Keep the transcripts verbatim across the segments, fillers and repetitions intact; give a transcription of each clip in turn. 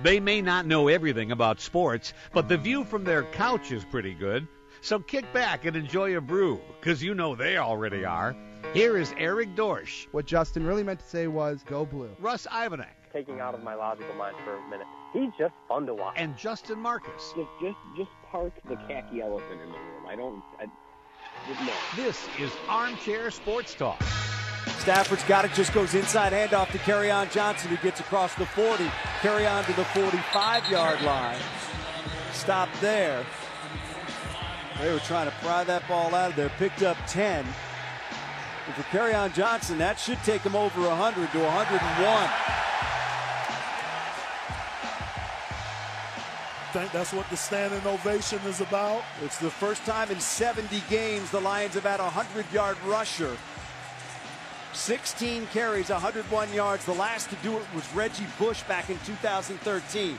They may not know everything about sports, but the view from their couch is pretty good. So kick back and enjoy a brew, because you know they already are. Here is Eric Dorsch. What Justin really meant to say was, go blue. Russ Ivanek. Taking out of my logical mind for a minute. He's just fun to watch. And Justin Marcus. Just, just, just park the khaki elephant in the room. I don't, I, no. This is Armchair Sports Talk. Stafford's got it, just goes inside, handoff to Kerryon Johnson, who gets across the forty. Kerryon to the forty-five-yard line. Stop there. They were trying to pry that ball out of there. Picked up ten. And for Kerryon Johnson, that should take him over one hundred to one hundred one. I think that's what the standing ovation is about. It's the first time in seventy games the Lions have had a hundred-yard rusher. sixteen carries, one hundred one yards. The last to do it was Reggie Bush back in two thousand thirteen.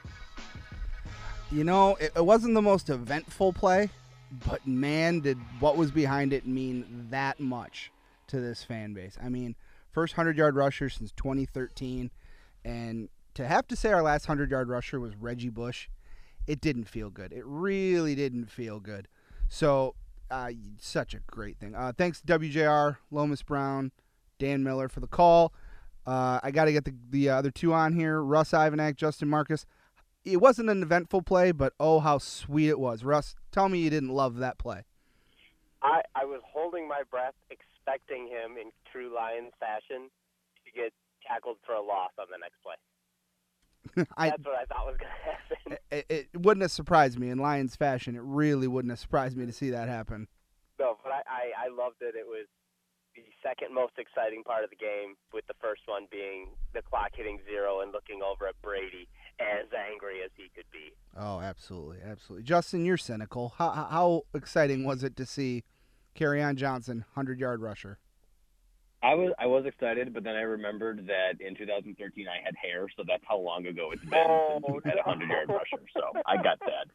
You know, it, it wasn't the most eventful play, but man, did what was behind it mean that much to this fan base. I mean, first hundred-yard rusher since twenty thirteen, and to have to say our last hundred-yard rusher was Reggie Bush, it didn't feel good. It really didn't feel good. So, uh, such a great thing. Uh, thanks to W J R, Lomas Brown, Dan Miller for the call. Uh, I got to get the, the other two on here, Russ Ivanek, Justin Marcus. It wasn't an eventful play, but oh, how sweet it was. Russ, tell me you didn't love that play. I, I was holding my breath, expecting him in true Lions fashion to get tackled for a loss on the next play. I, That's what I thought was going to happen. It, it wouldn't have surprised me in Lions fashion. It really wouldn't have surprised me to see that happen. No, but I, I, I loved it. It was the second most exciting part of the game, with the first one being the clock hitting zero and looking over at Brady as angry as he could be. Oh, absolutely, absolutely. Justin, you're cynical. How, how exciting was it to see Kerryon Johnson, hundred-yard rusher? I was I was excited, but then I remembered that in two thousand thirteen I had hair, so that's how long ago it's been Oh, since we had a hundred-yard rusher. So I got sad.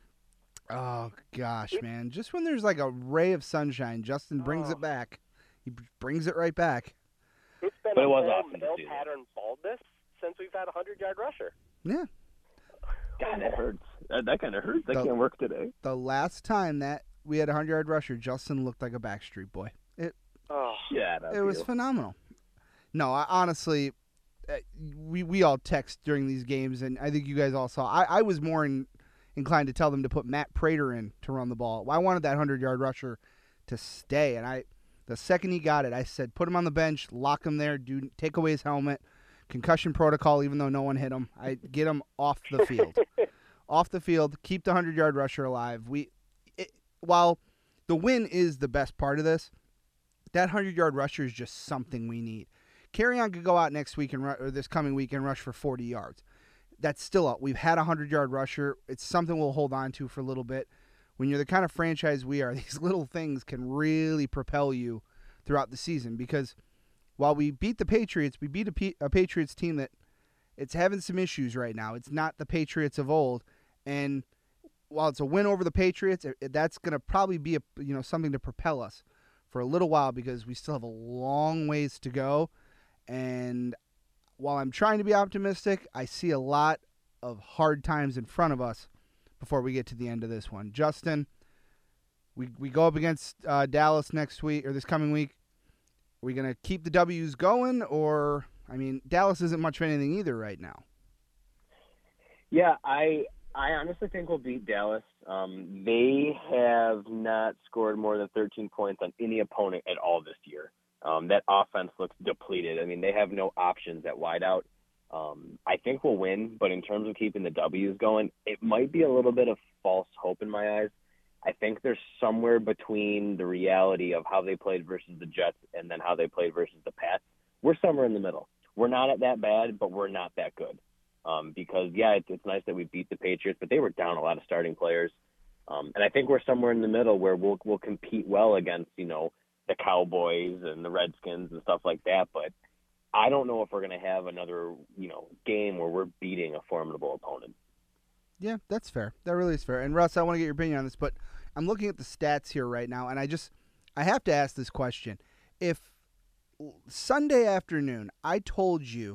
Oh, gosh, man. Just when there's like a ray of sunshine, Justin brings Oh. it back. He brings it right back. It's been But a it was whole awesome to male see that. pattern baldness since we've had a hundred-yard rusher. Yeah. God, that hurts. That, that kind of hurts. I The- can't work today. The last time that we had a hundred-yard rusher, Justin looked like a Backstreet Boy. It Oh, Yeah, it was phenomenal. No, I, honestly, uh, we we all text during these games, and I think you guys all saw. I, I was more in, inclined to tell them to put Matt Prater in to run the ball. I wanted that hundred-yard rusher to stay, and I, the second he got it, I said, put him on the bench, lock him there, do take away his helmet, concussion protocol, even though no one hit him. I get him off the field, off the field, keep the hundred-yard rusher alive. We, it, while the win is the best part of this, that hundred-yard rusher is just something we need. Kerryon could go out next week and ru- or this coming week and rush for forty yards. That's still up. We've had a hundred-yard rusher. It's something we'll hold on to for a little bit. When you're the kind of franchise we are, these little things can really propel you throughout the season, because while we beat the Patriots, we beat a, P- a Patriots team that it's having some issues right now. It's not the Patriots of old, and while it's a win over the Patriots, it, it- that's going to probably be a you know something to propel us for a little while, because we still have a long ways to go. And while I'm trying to be optimistic, I see a lot of hard times in front of us before we get to the end of this one. Justin, we we go up against uh, Dallas next week, or this coming week. Are we going to keep the W's going, or, I mean, Dallas isn't much of anything either right now. Yeah, I I honestly think we'll beat Dallas. Um, they have not scored more than thirteen points on any opponent at all this year. Um, that offense looks depleted. I mean, they have no options at wideout. Um, I think we'll win, but in terms of keeping the W's going, it might be a little bit of false hope in my eyes. I think they're somewhere between the reality of how they played versus the Jets and then how they played versus the Pats. We're somewhere in the middle. We're not at that bad, but we're not that good. Um, because, yeah, it's, it's nice that we beat the Patriots, but they were down a lot of starting players. Um, and I think we're somewhere in the middle where we'll we'll compete well against, you know, the Cowboys and the Redskins and stuff like that. But I don't know if we're going to have another, you know, game where we're beating a formidable opponent. Yeah, that's fair. That really is fair. And, Russ, I want to get your opinion on this, but I'm looking at the stats here right now, and I just – I have to ask this question. If Sunday afternoon I told you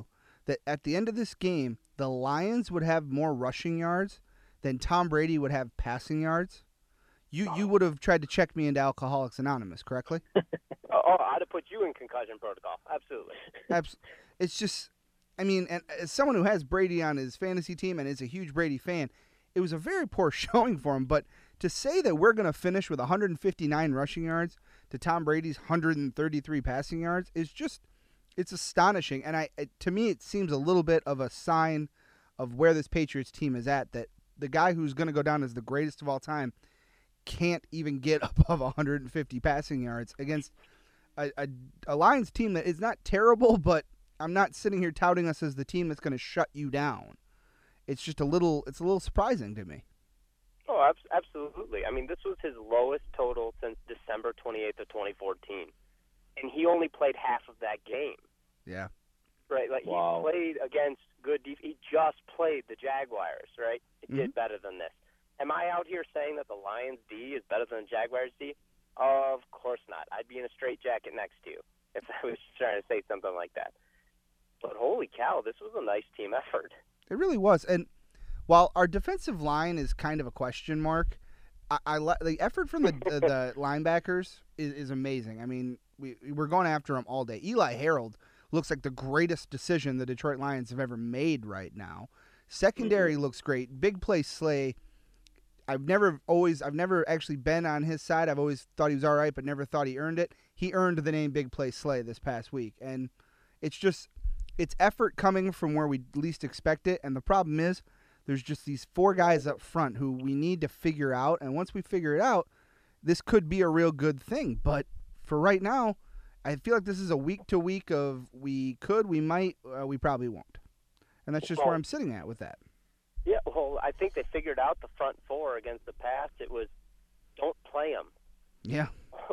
that at the end of this game, the Lions would have more rushing yards than Tom Brady would have passing yards, you you would have tried to check me into Alcoholics Anonymous, correctly? Oh, I'd have put you in concussion protocol. Absolutely. Abs- it's just, I mean, and as someone who has Brady on his fantasy team and is a huge Brady fan, it was a very poor showing for him. But to say that we're going to finish with one hundred fifty-nine rushing yards to Tom Brady's one hundred thirty-three passing yards is just, it's astonishing. And I, it, to me, it seems a little bit of a sign of where this Patriots team is at, that the guy who's going to go down as the greatest of all time can't even get above one hundred fifty passing yards against a, a, a Lions team that is not terrible, but I'm not sitting here touting us as the team that's going to shut you down. It's just a little, it's a little surprising to me. Oh, ab- absolutely. I mean, this was his lowest total since December twenty-eighth of twenty fourteen, and he only played half of that game. Yeah. Right, like Wow. he played against good defense. He just played the Jaguars, right? It Mm-hmm. did better than this. Am I out here saying that the Lions D is better than the Jaguars D? Of course not. I'd be in a straitjacket next to you if I was trying to say something like that. But holy cow, this was a nice team effort. It really was. And while our defensive line is kind of a question mark, I, I li- the effort from the uh, the linebackers is, is amazing. I mean, we we're going after them all day. Eli Harold looks like the greatest decision the Detroit Lions have ever made right now. Secondary mm-hmm. looks great. Big play Slay. I've never always I've never actually been on his side. I've always thought he was all right, but never thought he earned it. He earned the name Big Play Slay this past week, and it's just it's effort coming from where we least expect it. And the problem is, there's just these four guys up front who we need to figure out. And once we figure it out, this could be a real good thing. But for right now, I feel like this is a week to week of we could, we might, uh, we probably won't. And that's just well, where I'm sitting at with that. Yeah, well, I think they figured out the front four against the Pats. It was don't play them. Yeah.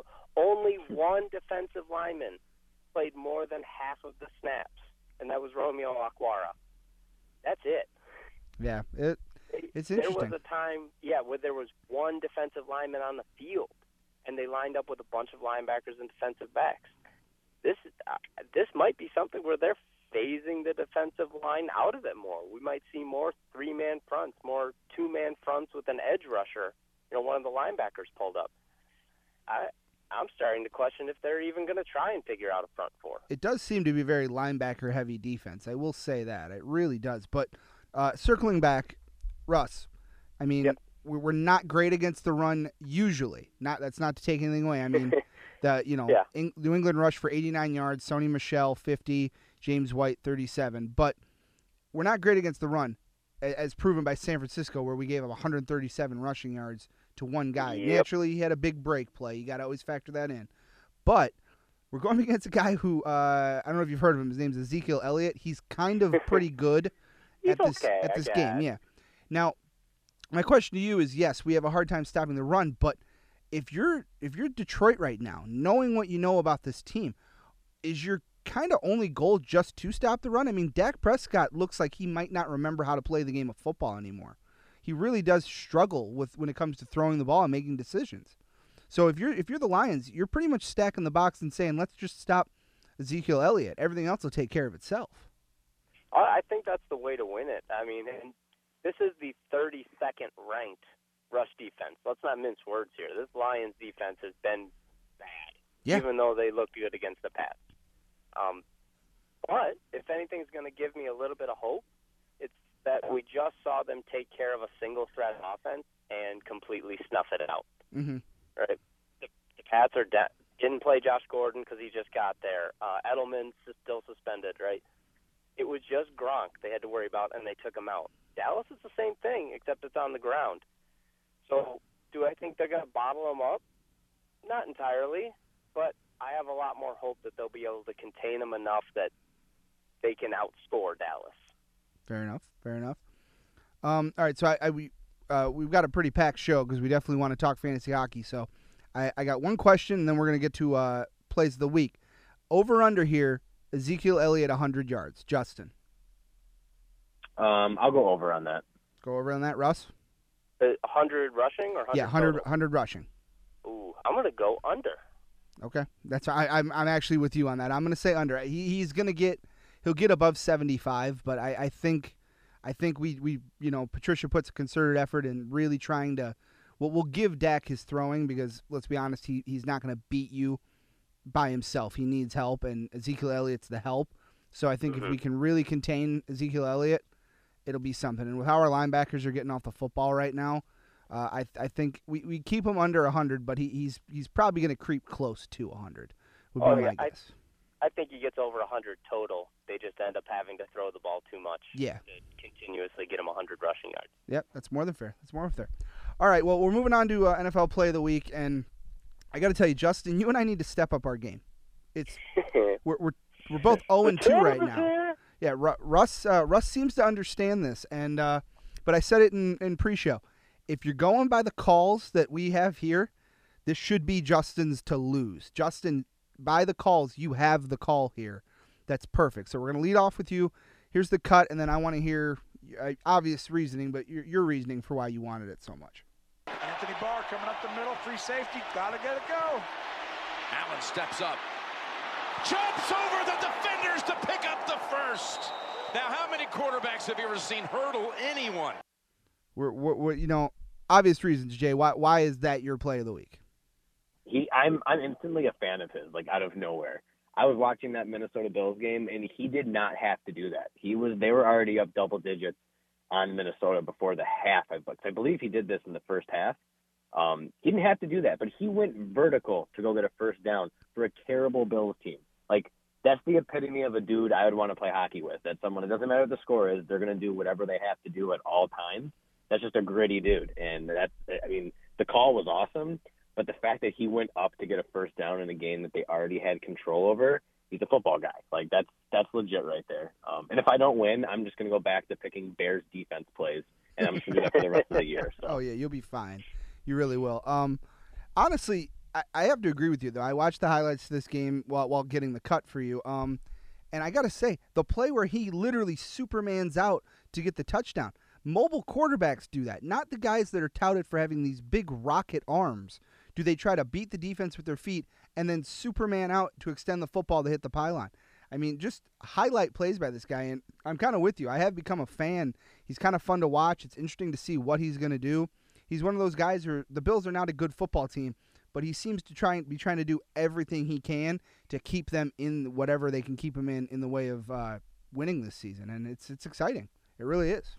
Only one defensive lineman played more than half of the snaps, and that was Romeo Okwara. That's it. Yeah, it it's there interesting. There was a time, yeah, where there was one defensive lineman on the field, and they lined up with a bunch of linebackers and defensive backs. This uh, this might be something where they're phasing the defensive line out of it more. We might see more three-man fronts, more two-man fronts with an edge rusher. You know, one of the linebackers pulled up. I I'm starting to question if they're even going to try and figure out a front four. It does seem to be very linebacker-heavy defense. I will say that. It really does. But uh, circling back, Russ, I mean, yep. we're not great against the run usually. Not That's not to take anything away. I mean, the you know, yeah. in, New England rushed for eighty-nine yards, Sony Michel, fifty, James White, thirty-seven. But we're not great against the run, as proven by San Francisco, where we gave him one hundred thirty-seven rushing yards to one guy. Yep. Naturally, he had a big break play. You got to always factor that in. But we're going against a guy who, uh, I don't know if you've heard of him. His name's Ezekiel Elliott. He's kind of pretty good at this okay, at this I game. Yeah. Now, my question to you is, yes, we have a hard time stopping the run, but if you're if you're Detroit right now, knowing what you know about this team, is your kind of only goal just to stop the run? I mean, Dak Prescott looks like he might not remember how to play the game of football anymore. He really does struggle with when it comes to throwing the ball and making decisions. So if you're if you're the Lions, you're pretty much stacking the box and saying, let's just stop Ezekiel Elliott. Everything else will take care of itself. I think that's the way to win it. I mean, and this is the thirty-second ranked rush defense. Let's not mince words here. This Lions defense has been bad, yeah. even though they look good against the Pats. Um, but if anything's going to give me a little bit of hope, it's that we just saw them take care of a single-threat offense and completely snuff it out. Mm-hmm. Right? The, the Pats are de- didn't play Josh Gordon because he just got there. Uh, Edelman's still suspended, right? It was just Gronk they had to worry about, and they took him out. Dallas is the same thing, except it's on the ground. So do I think they're going to bottle him up? Not entirely, but I have a lot more hope that they'll be able to contain him enough that they can outscore Dallas. Fair enough. Fair enough. Um, all right, so I, I we uh, we've got a pretty packed show because we definitely want to talk fantasy hockey. So I, I got one question, and then we're going to get to uh, plays of the week. Over under here, Ezekiel Elliott one hundred yards. Justin. Um, I'll go over on that. Go over on that, Russ? Uh, one hundred rushing or one hundred Yeah, one hundred, total? one hundred rushing. Ooh, I'm going to go under. Okay, that's I, I'm I'm actually with you on that. I'm going to say under. He, he's going to get he'll get above seventy-five, but I, I think I think we, we you know Patricia puts a concerted effort in really trying to. Well, we'll give Dak his throwing because let's be honest, he he's not going to beat you by himself. He needs help, and Ezekiel Elliott's the help. So I think mm-hmm. if we can really contain Ezekiel Elliott, it'll be something. And with how our linebackers are getting off the football right now, uh, I I think we, we keep him under one hundred, but he, he's he's probably going to creep close to one hundred. Would be oh, my yeah, guess. I, I think he gets over one hundred total. They just end up having to throw the ball too much. Yeah. To continuously get him one hundred rushing yards. Yep, that's more than fair. That's more than fair. All right, well, we're moving on to uh, N F L Play of the Week, and I got to tell you, Justin, you and I need to step up our game. It's we're we're we're both oh and two right now. Yeah, Russ uh, Russ seems to understand this, and uh, but I said it in, in pre-show. If you're going by the calls that we have here, this should be Justin's to lose. Justin, by the calls, you have the call here. That's perfect. So we're going to lead off with you. Here's the cut, and then I want to hear uh, obvious reasoning, but your, your reasoning for why you wanted it so much. Anthony Barr coming up the middle, free safety, gotta get it go. Allen steps up, jumps over the defenders to pick up the first. Now, how many quarterbacks have you ever seen hurdle anyone? We're, we're, we're you know, obvious reasons, Jay. Why why is that your play of the week? He, I'm I'm instantly a fan of his, like out of nowhere. I was watching that Minnesota Bills game, and he did not have to do that. He was they were already up double digits on Minnesota before the half. I, I believe he did this in the first half. Um, he didn't have to do that, but he went vertical to go get a first down for a terrible Bills team. Like, that's the epitome of a dude I would want to play hockey with. That's someone, it doesn't matter what the score is, they're going to do whatever they have to do at all times. That's just a gritty dude. And that's, I mean, the call was awesome, but the fact that he went up to get a first down in a game that they already had control over, he's a football guy. Like, that's that's legit right there. Um, and if I don't win, I'm just going to go back to picking Bears defense plays, and I'm just going to do that for the rest of the year. So. Oh, yeah, you'll be fine. You really will. Um, honestly, I, I have to agree with you, though. I watched the highlights of this game while while getting the cut for you. Um, and I got to say, the play where he literally Supermans out to get the touchdown, mobile quarterbacks do that, not the guys that are touted for having these big rocket arms. Do they try to beat the defense with their feet and then Superman out to extend the football to hit the pylon? I mean, just highlight plays by this guy, and I'm kind of with you. I have become a fan. He's kind of fun to watch. It's interesting to see what he's going to do. He's one of those guys who the Bills are not a good football team, but he seems to try and be trying to do everything he can to keep them in whatever they can keep him in in the way of uh, winning this season, and it's it's exciting. It really is.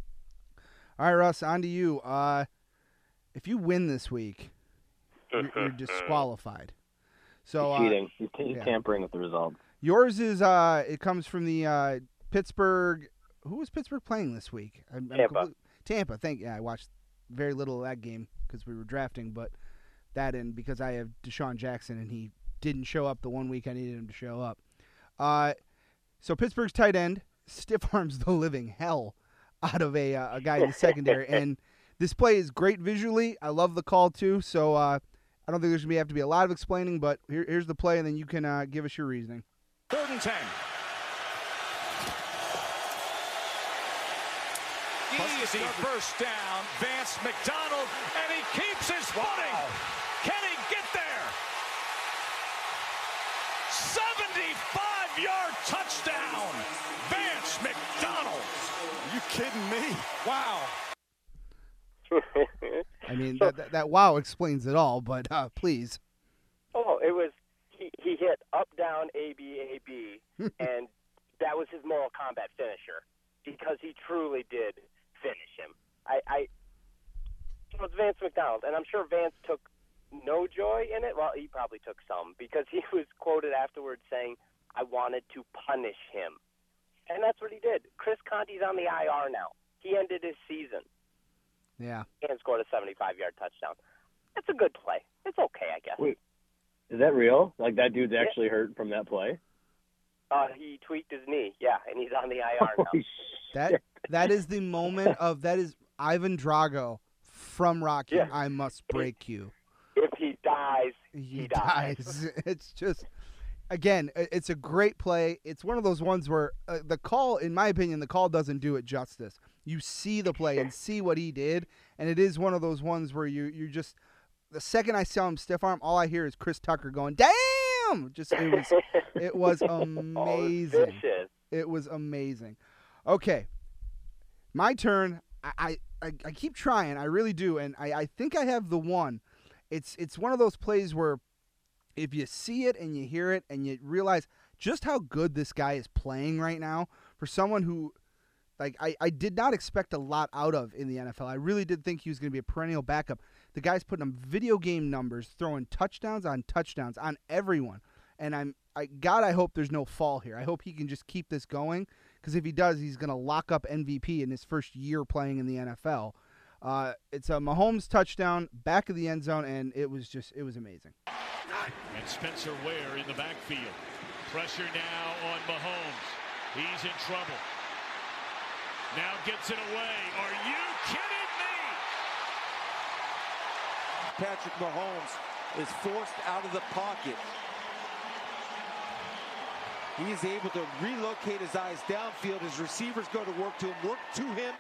All right, Russ, on to you. Uh, if you win this week, you're, you're disqualified. So he's cheating. Uh, he's, he's yeah. tampering with the results. Yours is uh, it comes from the uh, Pittsburgh. Who was Pittsburgh playing this week? I'm, I'm Tampa. Complete, Tampa. Thank you. Yeah, I watched very little of that game because we were drafting, but that and because I have Deshaun Jackson and he didn't show up the one week I needed him to show up. Uh, so Pittsburgh's tight end stiff arms the living hell out of a uh, a guy in the secondary, and this play is great visually. I love the call too. So uh, I don't think there's gonna be, have to be a lot of explaining, but here, here's the play, and then you can uh, give us your reasoning. Third and ten. Easy first down, Vance McDonald, and he keeps his footing. Wow. Can he get there? seventy-five-yard touchdown, Vance McDonald. Are you kidding me? Wow. I mean, that, that, that wow explains it all, but uh, please. Oh, it was he, he hit up, down, A, B, A, B, and that was his Mortal Kombat finisher because he truly did finish him. I, I so it's Vance McDonald, and I'm sure Vance took no joy in it. Well, he probably took some because he was quoted afterwards saying, "I wanted to punish him," and that's what he did. Chris Conte's on the I R now. He ended his season. Yeah. And scored a seventy-five-yard touchdown. That's a good play. It's okay, I guess. Wait, is that real? Like that dude's actually yeah. hurt from that play? Uh, he tweaked his knee, yeah, and he's on the I R now. Holy that shit. that is the moment of that is Ivan Drago from Rocky. Yeah. I must break you. If he dies, he, he dies. dies. It's just, again, it's a great play. It's one of those ones where uh, the call, in my opinion, the call doesn't do it justice. You see the play and see what he did, and it is one of those ones where you you just the second I saw him stiff arm, all I hear is Chris Tucker going, "Damn!" Just it was it was amazing. Oh, it was vicious. It was amazing. Okay, my turn. I, I, I keep trying. I really do, and I, I think I have the one. It's it's one of those plays where if you see it and you hear it and you realize just how good this guy is playing right now for someone who, like, I, I did not expect a lot out of in the N F L. I really did think he was going to be a perennial backup. The guy's putting up video game numbers, throwing touchdowns on touchdowns on everyone. And I'm, I God, I hope there's no fall here. I hope he can just keep this going, because if he does, he's going to lock up M V P in his first year playing in the N F L. Uh, it's a Mahomes touchdown, back of the end zone, and it was just, it was amazing. And Spencer Ware in the backfield. Pressure now on Mahomes. He's in trouble. Now gets it away. Are you kidding me? Patrick Mahomes is forced out of the pocket. He is able to relocate his eyes downfield. His receivers go to work to him, work to him.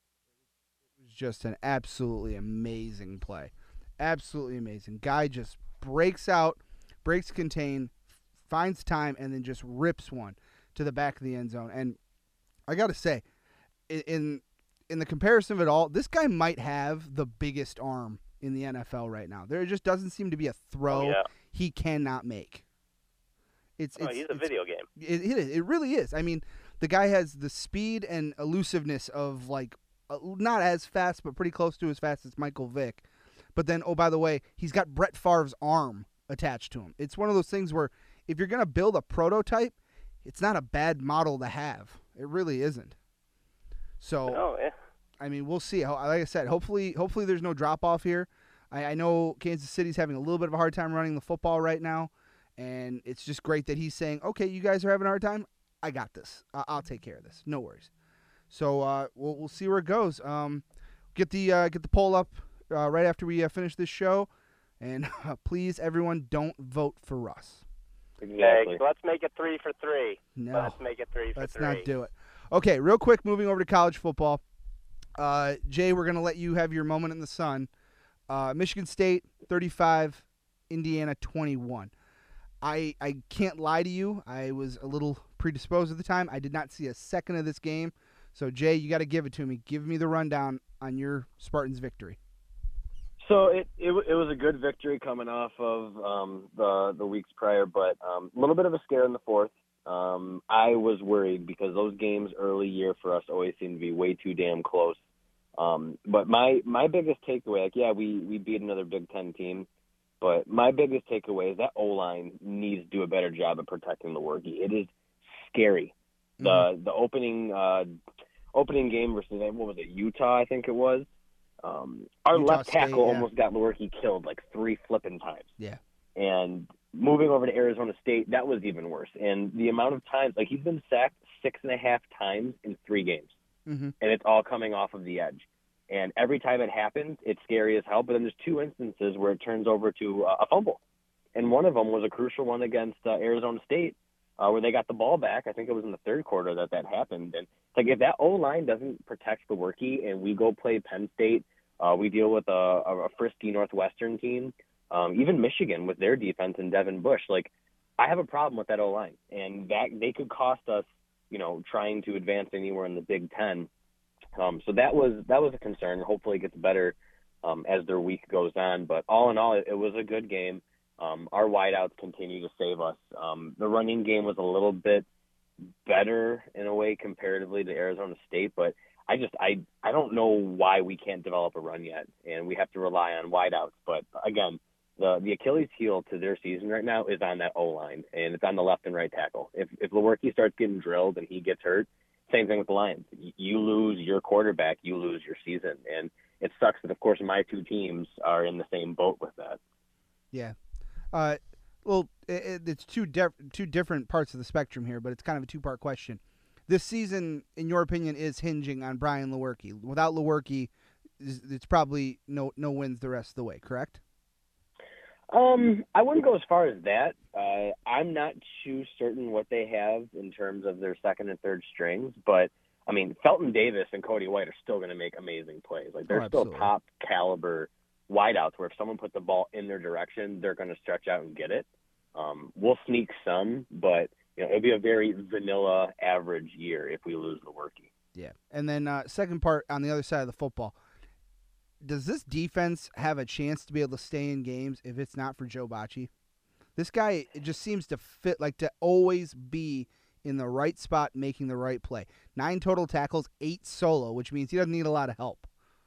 It was just an absolutely amazing play. Absolutely amazing. Guy just breaks out, breaks contain, finds time, and then just rips one to the back of the end zone. And I got to say, in in the comparison of it all, this guy might have the biggest arm in the N F L right now. There just doesn't seem to be a throw oh, yeah. he cannot make. It's, oh, it's, he's a it's, video game. It, it, it really is. I mean, the guy has the speed and elusiveness of, like, uh, not as fast, but pretty close to as fast as Michael Vick. But then, oh, by the way, he's got Brett Favre's arm attached to him. It's one of those things where if you're going to build a prototype, it's not a bad model to have. It really isn't. So, oh, yeah. I mean, we'll see. Like I said, hopefully hopefully there's no drop-off here. I, I know Kansas City's having a little bit of a hard time running the football right now, and it's just great that he's saying, okay, you guys are having a hard time? I got this. I- I'll take care of this. No worries. So uh, we'll we'll see where it goes. Um, get the uh, get the poll up uh, right after we uh, finish this show, and uh, please, everyone, don't vote for Russ. Exactly. Hey, let's make it three for three. No, let's make it three for let's three. Let's not do it. Okay, real quick, moving over to college football. Uh, Jay, we're gonna let you have your moment in the sun. Uh, Michigan State thirty-five, Indiana twenty-one. I I can't lie to you. I was a little predisposed at the time. I did not see a second of this game. So, Jay, you got to give it to me. Give me the rundown on your Spartans' victory. So it, it it was a good victory coming off of um, the the weeks prior, but um, a little bit of a scare in the fourth. Um, I was worried because those games early year for us always seem to be way too damn close. Um, but my my biggest takeaway, like yeah, we we beat another Big Ten team. But my biggest takeaway is that O-line needs to do a better job of protecting the Workie. It is scary. Mm-hmm. The the opening uh, opening game versus, what was it, Utah, I think it was. Um, our Utah left tackle State, yeah. almost got Lewerke killed like three flipping times. Yeah. And moving over to Arizona State, that was even worse. And the amount of times, like he's been sacked six and a half times in three games. Mm-hmm. And it's all coming off of the edge. And every time it happens, it's scary as hell. But then there's two instances where it turns over to uh, a fumble. And one of them was a crucial one against uh, Arizona State uh, where they got the ball back. I think it was in the third quarter that that happened. And it's like if that O-line doesn't protect the Workie and we go play Penn State, uh, we deal with a, a frisky Northwestern team, um, even Michigan with their defense and Devin Bush. Like, I have a problem with that O-line. And that they could cost us, you know, trying to advance anywhere in the Big Ten. Um, so that was that was a concern. Hopefully it gets better um, as their week goes on. But all in all, it, it was a good game. Um, our wideouts continue to save us. Um, the running game was a little bit better in a way comparatively to Arizona State, but I just I I don't know why we can't develop a run yet, and we have to rely on wideouts. But again, the the Achilles heel to their season right now is on that O-line, and it's on the left and right tackle. If if Lewerke starts getting drilled and he gets hurt, same thing with the Lions. You lose your quarterback, you lose your season. And it sucks that, of course, my two teams are in the same boat with that. Yeah. Uh, well, it, it's two, def- two different parts of the spectrum here, but it's kind of a two-part question. This season, in your opinion, is hinging on Brian Lewerke. Without Lewerke, it's probably no no wins the rest of the way, correct? Um, I wouldn't go as far as that. Uh, I'm not too certain what they have in terms of their second and third strings, but I mean, Felton Davis and Cody White are still going to make amazing plays. Like they're oh, still top caliber wideouts where if someone put the ball in their direction, they're going to stretch out and get it. Um, we'll sneak some, but you know, it'll be a very vanilla average year if we lose Lewerke. Yeah. And then uh, second part on the other side of the football, does this defense have a chance to be able to stay in games if it's not for Joe Bacci? This guy, it just seems to fit, like to always be in the right spot, making the right play. Nine total tackles, eight solo, which means he doesn't need a lot of help.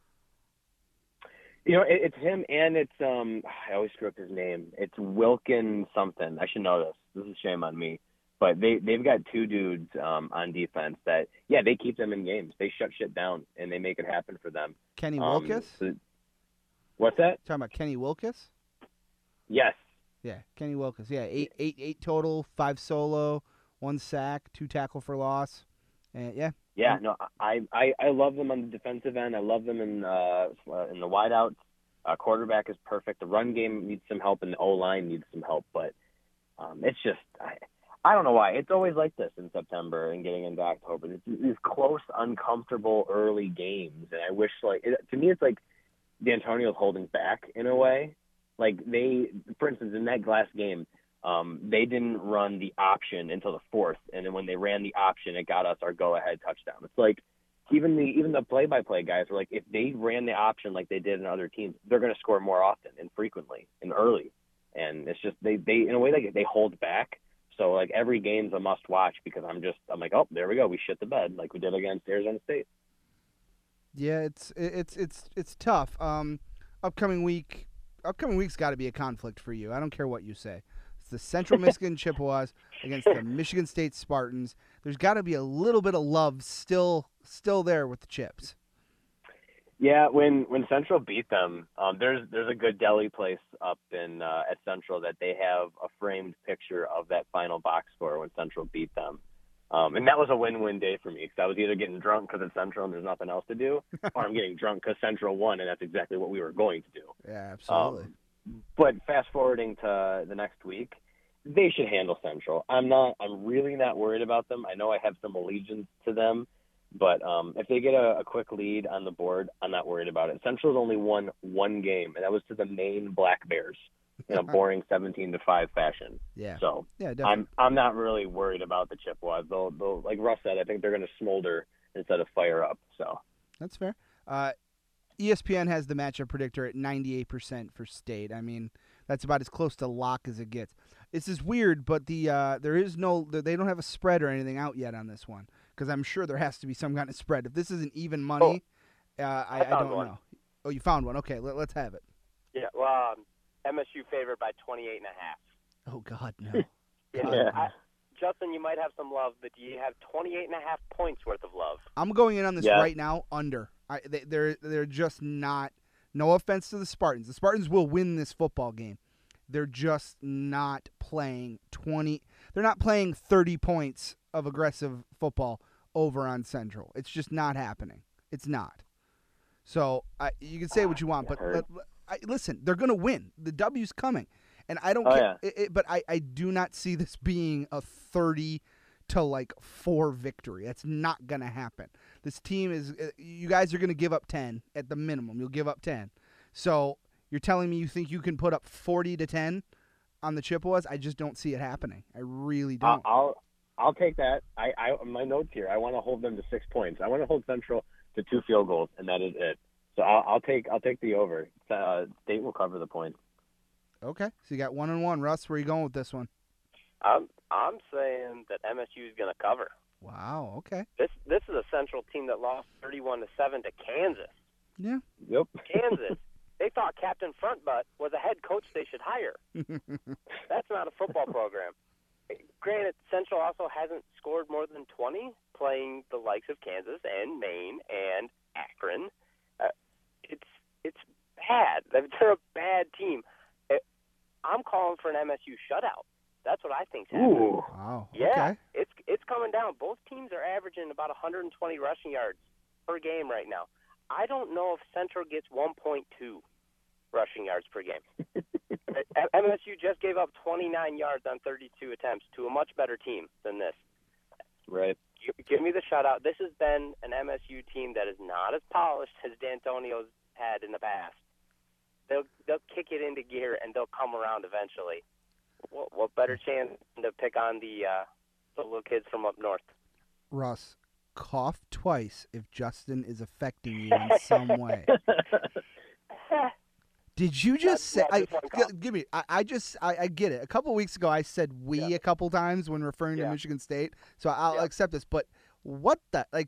You know, it, it's him and it's, um, I always screw up his name. It's Wilkin something. I should know this. This is a shame on me. But they, they've got two dudes um, on defense that, yeah, they keep them in games. They shut shit down, and they make it happen for them. Kenny Um, Wilkes? so- what's that? Talking about Kenny Wilkes? Yes. Yeah, Kenny Wilkes. Yeah, eight, eight, eight total, five solo, one sack, two tackle for loss. And yeah. Yeah, no, I, I, I love them on the defensive end. I love them in uh, in the wideouts. Uh, quarterback is perfect. The run game needs some help, and the O-line needs some help. But um, it's just I, I don't know why. It's always like this in September and getting into October. It's these close, uncomfortable early games. And I wish, like, it, to me, it's like D'Antonio's holding back in a way. Like, they, for instance, in that last game, Um, they didn't run the option until the fourth, and then when they ran the option, it got us our go-ahead touchdown. It's like even the even the play-by-play guys were like, if they ran the option like they did in other teams, they're going to score more often and frequently and early. And it's just they they in a way like they hold back. So like every game's a must-watch because I'm just I'm like, oh, there we go, we shit the bed like we did against Arizona State. Yeah, it's it's it's it's tough. Um, upcoming week, upcoming week's got to be a conflict for you. I don't care what you say. It's the Central Michigan Chippewas against the Michigan State Spartans. There's got to be a little bit of love still still there with the Chips. Yeah, when when Central beat them, um, there's there's a good deli place up in uh, at Central that they have a framed picture of that final box score when Central beat them. Um, and that was a win-win day for me because I was either getting drunk because it's Central and there's nothing else to do, or I'm getting drunk because Central won, and that's exactly what we were going to do. Yeah, absolutely. Um, but fast forwarding to the next week, they should handle Central. I'm not. I'm really not worried about them. I know I have some allegiance to them, but um, if they get a, a quick lead on the board, I'm not worried about it. Central's only won one game, and that was to the Maine Black Bears in a boring seventeen to five fashion. Yeah. So yeah, definitely. I'm I'm not really worried about the Chippewas. They'll they'll like Russ said, I think they're going to smolder instead of fire up. So that's fair. Uh, E S P N has the matchup predictor at ninety-eight percent for State. I mean, that's about as close to lock as it gets. This is weird, but the uh, there is no they don't have a spread or anything out yet on this one because I'm sure there has to be some kind of spread. If this isn't even money, oh, uh, I, I, I don't one. know. Oh, you found one? Okay, let, let's have it. Yeah, well, um, M S U favored by twenty-eight and a half. Oh God, no. yeah, God, I, Justin, you might have some love, but do you have twenty-eight and a half points worth of love? I'm going in on this yeah. right now under. I, they, they're they're just not. No offense to the Spartans. The Spartans will win this football game. They're just not playing twenty. They're not playing thirty points of aggressive football over on Central. It's just not happening. It's not. So I, you can say what you want, but let, I, listen, they're going to win. The W's coming, and I don't oh, care. Yeah. It, it, but I, I do not see this being a thirty to like four victory. That's not going to happen. This team is. You guys are going to give up ten at the minimum. You'll give up ten. So you're telling me you think you can put up forty to ten on the Chippewas? I just don't see it happening. I really don't. I'll I'll take that. I, I my notes here. I want to hold them to six points. I want to hold Central to two field goals, and that is it. So I'll, I'll take I'll take the over. Uh, State will cover the points. Okay, so you got one and one. Russ, where are you going with this one? I'm I'm saying that M S U is going to cover. Wow. Okay. This this is a Central team that lost thirty-one to seven to Kansas. Yeah. Yep. Kansas. They thought Captain Frontbutt was a head coach they should hire. That's not a football program. Granted, Central also hasn't scored more than twenty, playing the likes of Kansas and Maine and Akron. Uh, it's it's bad. They're a bad team. I'm calling for an M S U shutout. That's what I think's happening. Ooh. Wow. Yeah, Okay. it's it's coming down. Both teams are averaging about one hundred twenty rushing yards per game right now. I don't know if Central gets one point two rushing yards per game. M S U just gave up twenty-nine yards on thirty-two attempts to a much better team than this. Right. Give me the shutout. This has been an M S U team that is not as polished as D'Antonio's had in the past. They'll they'll kick it into gear and they'll come around eventually. What, what better chance to pick on the uh, The little kids from up north. Russ, cough twice if Justin is affecting you in some way. Did you just say? I, g- give me. I, I just. I, I get it. A couple weeks ago, I said "we" Yeah. a couple times when referring Yeah. to Michigan State, so I'll Yeah. accept this. But what the like?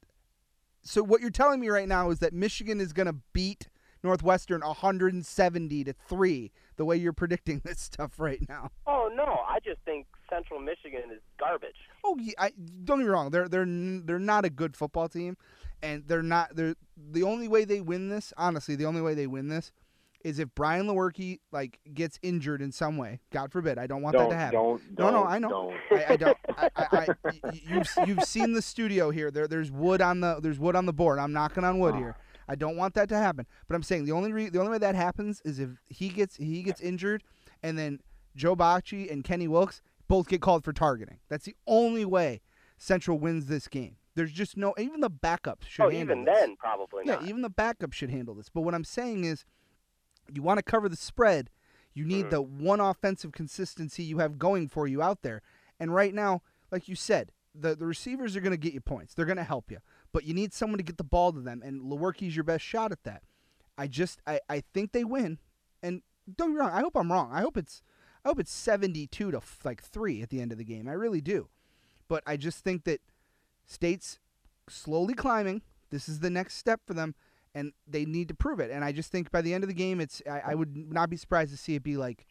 So what you're telling me right now is that Michigan is going to beat Northwestern one hundred seventy to three. The way you're predicting this stuff right now. Oh no, I just think Central Michigan is garbage. Oh, yeah, I, don't get me wrong. They're they're n- they're not a good football team, and they're not. They're the only way they win this. Honestly, the only way they win this is if Brian Lewerke like gets injured in some way. God forbid. I don't want don't, that to happen. Don't, no, don't, no, I know. Don't. I, I don't. I, I, I, y- you've you've seen the studio here. There there's wood on the there's wood on the board. I'm knocking on wood here. I don't want that to happen. But I'm saying the only re- the only way that happens is if he gets he gets injured, and then Joe Bacci and Kenny Wilkes both get called for targeting. That's the only way Central wins this game. There's just no even the backups should Oh, handle even this. then, probably Yeah, not. even the backup should handle this. But what I'm saying is, you want to cover the spread. You need Mhm. the one offensive consistency you have going for you out there. And right now, like you said, the, the receivers are going to get you points. They're going to help you. But you need someone to get the ball to them, and Lewerke's your best shot at that. I just I, I think they win. And don't get me wrong, I hope I'm wrong. I hope it's I hope it's seventy-two to like three at the end of the game. I really do. But I just think that State's slowly climbing. This is the next step for them, and they need to prove it. And I just think by the end of the game, it's I, I would not be surprised to see it be like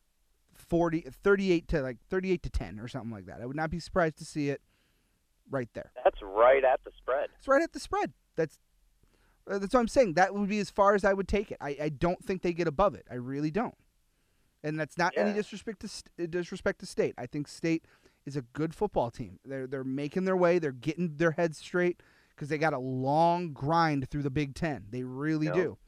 forty, thirty-eight to like thirty-eight to ten or something like that. I would not be surprised to see it right there. That's right at the spread. It's right at the spread. That's uh, that's what I'm saying. That would be as far as I would take it. I, I don't think they get above it. I really don't. And that's not any Yeah. disrespect to st- disrespect to State. I think State is a good football team. They're they're making their way. They're getting their heads straight because they got a long grind through the Big Ten. They really Yep. do.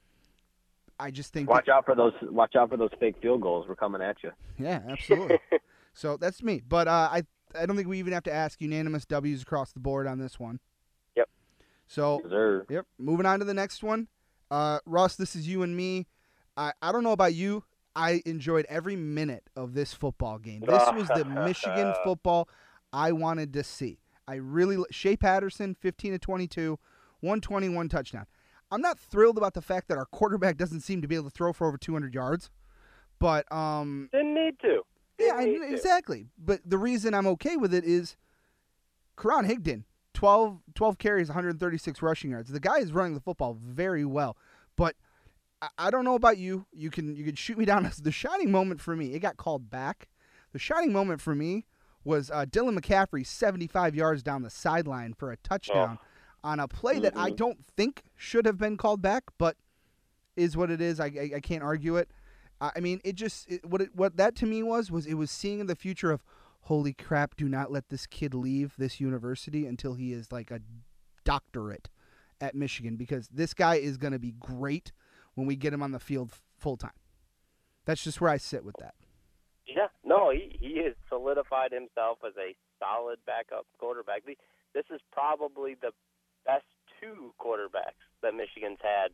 I just think. Watch that, out for those. Watch out for those fake field goals. We're coming at you. Yeah, absolutely. So that's me. But uh, I I don't think we even have to ask unanimous W's across the board on this one. Yep. So Yes, sir. Yep. Moving on to the next one. Uh, Russ, this is you and me. I, I don't know about you. I enjoyed every minute of this football game. This was the Michigan football I wanted to see. I really Shea Patterson, fifteen to twenty-two, one twenty-one touchdown. I'm not thrilled about the fact that our quarterback doesn't seem to be able to throw for over two hundred yards, but um, Didn't need to. yeah, Didn't I, need to. exactly. But the reason I'm okay with it is Karan Higdon, twelve, twelve carries, one hundred thirty-six rushing yards. The guy is running the football very well. But I, I don't know about you. You can you can shoot me down. The shining moment for me, it got called back. The shining moment for me was uh, Dylan McCaffrey, seventy-five yards down the sideline for a touchdown Oh. on a play that I don't think should have been called back, but is what it is. I I, I can't argue it. I mean, it just it, what it, what that to me was was it was seeing the future of holy crap. Do not let this kid leave this university until he is like a doctorate at Michigan, because this guy is going to be great when we get him on the field full time. That's just where I sit with that. Yeah, no, he he has solidified himself as a solid backup quarterback. The- This is probably the best two quarterbacks that Michigan's had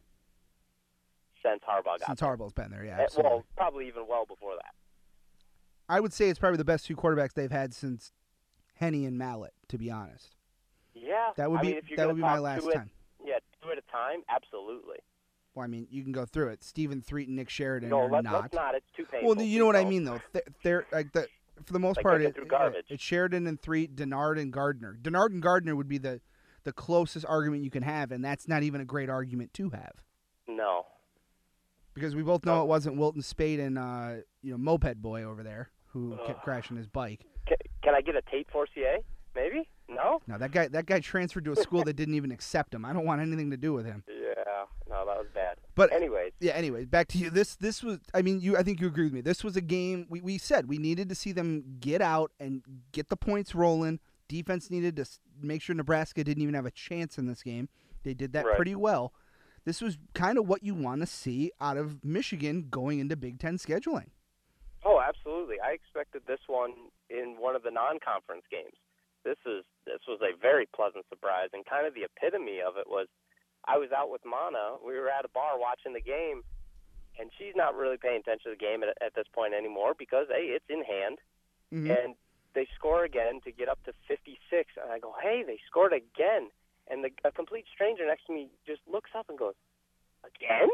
since Harbaugh got Since there. Harbaugh's been there, yeah. Uh, Absolutely. Well, probably even well before that. I would say it's probably the best two quarterbacks they've had since Henny and Mallett, to be honest. Yeah, That would I be mean, if you're that gonna would be my talk last two at- time. Yeah, two at a time, absolutely. Well, I mean, you can go through it. Stephen Threet and Nick Sheridan No, are let, not. let's not. It's too painful. Well, you know what Please I don't. mean, though. Th- they're like the for the most Like part, picking it, through garbage. it's Sheridan and Threet, Denard and Gardner. Denard and Gardner would be the the closest argument you can have, and that's not even a great argument to have, No. because we both know No. it wasn't Wilton Spade and uh, you know Moped Boy over there who Ugh. kept crashing his bike. Can, can I get a Tate Forcier? Maybe? No? Now that guy that guy transferred to a school that didn't even accept him. I don't want anything to do with him. Yeah. No, that was bad. But Anyways, Yeah, anyways, back to you. This this was I mean, you I think you agree with me. This was a game we, we said we needed to see them get out and get the points rolling. Defense needed to s- make sure Nebraska didn't even have a chance in this game. They did that Right. pretty well. This was kind of what you want to see out of Michigan going into Big Ten scheduling. oh, absolutely. I expected this one in one of the non-conference games. This is this was a very pleasant surprise, and kind of the epitome of it was I was out with Mana. We were at a bar watching the game, and she's not really paying attention to the game at, at this point anymore because, hey, it's in hand. Mhm. And they score again to get up to fifty-six, and I go, hey, they scored again. And the, a complete stranger next to me just looks up and goes, again?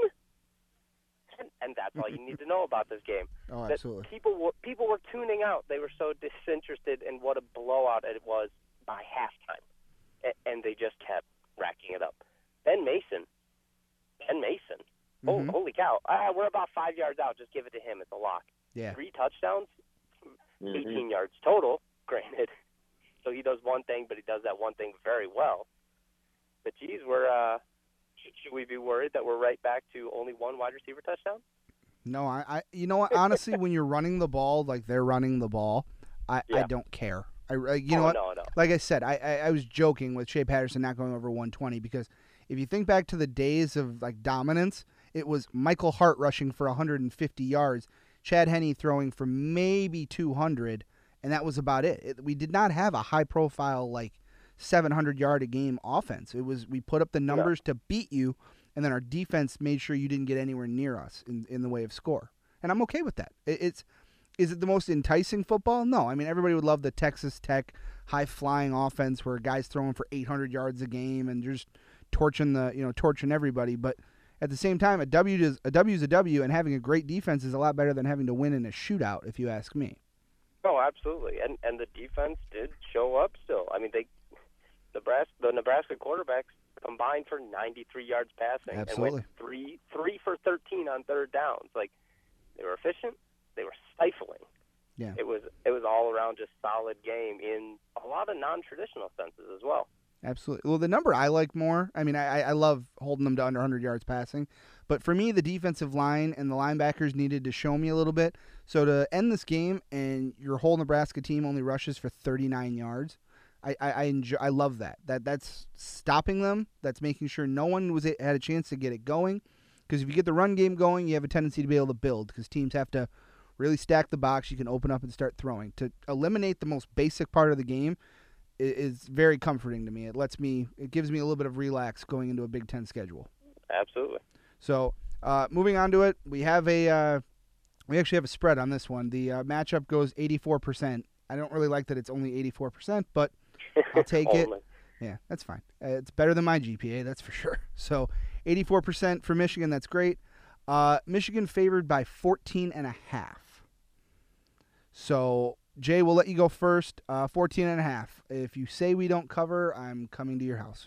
And, and that's all you need to know about this game. Oh, that absolutely. People were, people were tuning out. They were so disinterested in what a blowout it was by halftime. And, and they just kept racking it up. Ben Mason. Ben Mason. Mm-hmm. Oh, holy cow. Ah, we're about five yards out. Just give it to him. It's a lock. Yeah. Three touchdowns, Mm-hmm. eighteen yards total, granted. So he does one thing, but he does that one thing very well. But, geez, we're uh, should, should we be worried that we're right back to only one wide receiver touchdown? No, I, I you know what? Honestly, when you're running the ball like they're running the ball, I, Yeah. I don't care. I, I- you know oh, what? no, no. Like I said, I, I, I was joking with Shea Patterson not going over one twenty because if you think back to the days of like dominance, it was Michael Hart rushing for one hundred fifty yards, Chad Henne throwing for maybe two hundred, and that was about it. it we did not have a high-profile like seven hundred yard a game offense. It was we put up the numbers to beat you, and then our defense made sure you didn't get anywhere near us in, in the way of score. And I'm okay with that. It, it's is it the most enticing football? No. I mean, everybody would love the Texas Tech high-flying offense where guys throwing for eight hundred yards a game and just torching the you know torching everybody. But at the same time, a W is a W is a W, and having a great defense is a lot better than having to win in a shootout, if you ask me. Oh, absolutely. And and the defense did show up still. I mean, they Nebraska the Nebraska quarterbacks combined for ninety-three yards passing Absolutely. and went three three for thirteen on third downs. Like they were efficient, they were stifling. Yeah. It was it was all around just solid game in a lot of non-traditional senses as well. Absolutely. Well, the number I like more, I mean, I, I love holding them to under one hundred yards passing, but for me, the defensive line and the linebackers needed to show me a little bit. So to end this game and your whole Nebraska team only rushes for thirty-nine yards, I, I, I enjoy. I love that. That that's stopping them. That's making sure no one was had a chance to get it going. Because if you get the run game going, you have a tendency to be able to build. Because teams have to really stack the box. You can open up and start throwing. To eliminate the most basic part of the game is very comforting to me. It lets me. It gives me a little bit of relax going into a Big Ten schedule. Absolutely. So uh, moving on to it, we have a. Uh, we actually have a spread on this one. The uh, matchup goes eighty-four percent. I don't really like that it's only eighty-four percent, but I'll take it. Yeah, that's fine. Uh, it's better than my G P A, that's for sure. So eighty-four percent for Michigan, that's great. Uh, Michigan favored by fourteen and a half. So, Jay, we'll let you go first. Uh, fourteen and a half. If you say we don't cover, I'm coming to your house.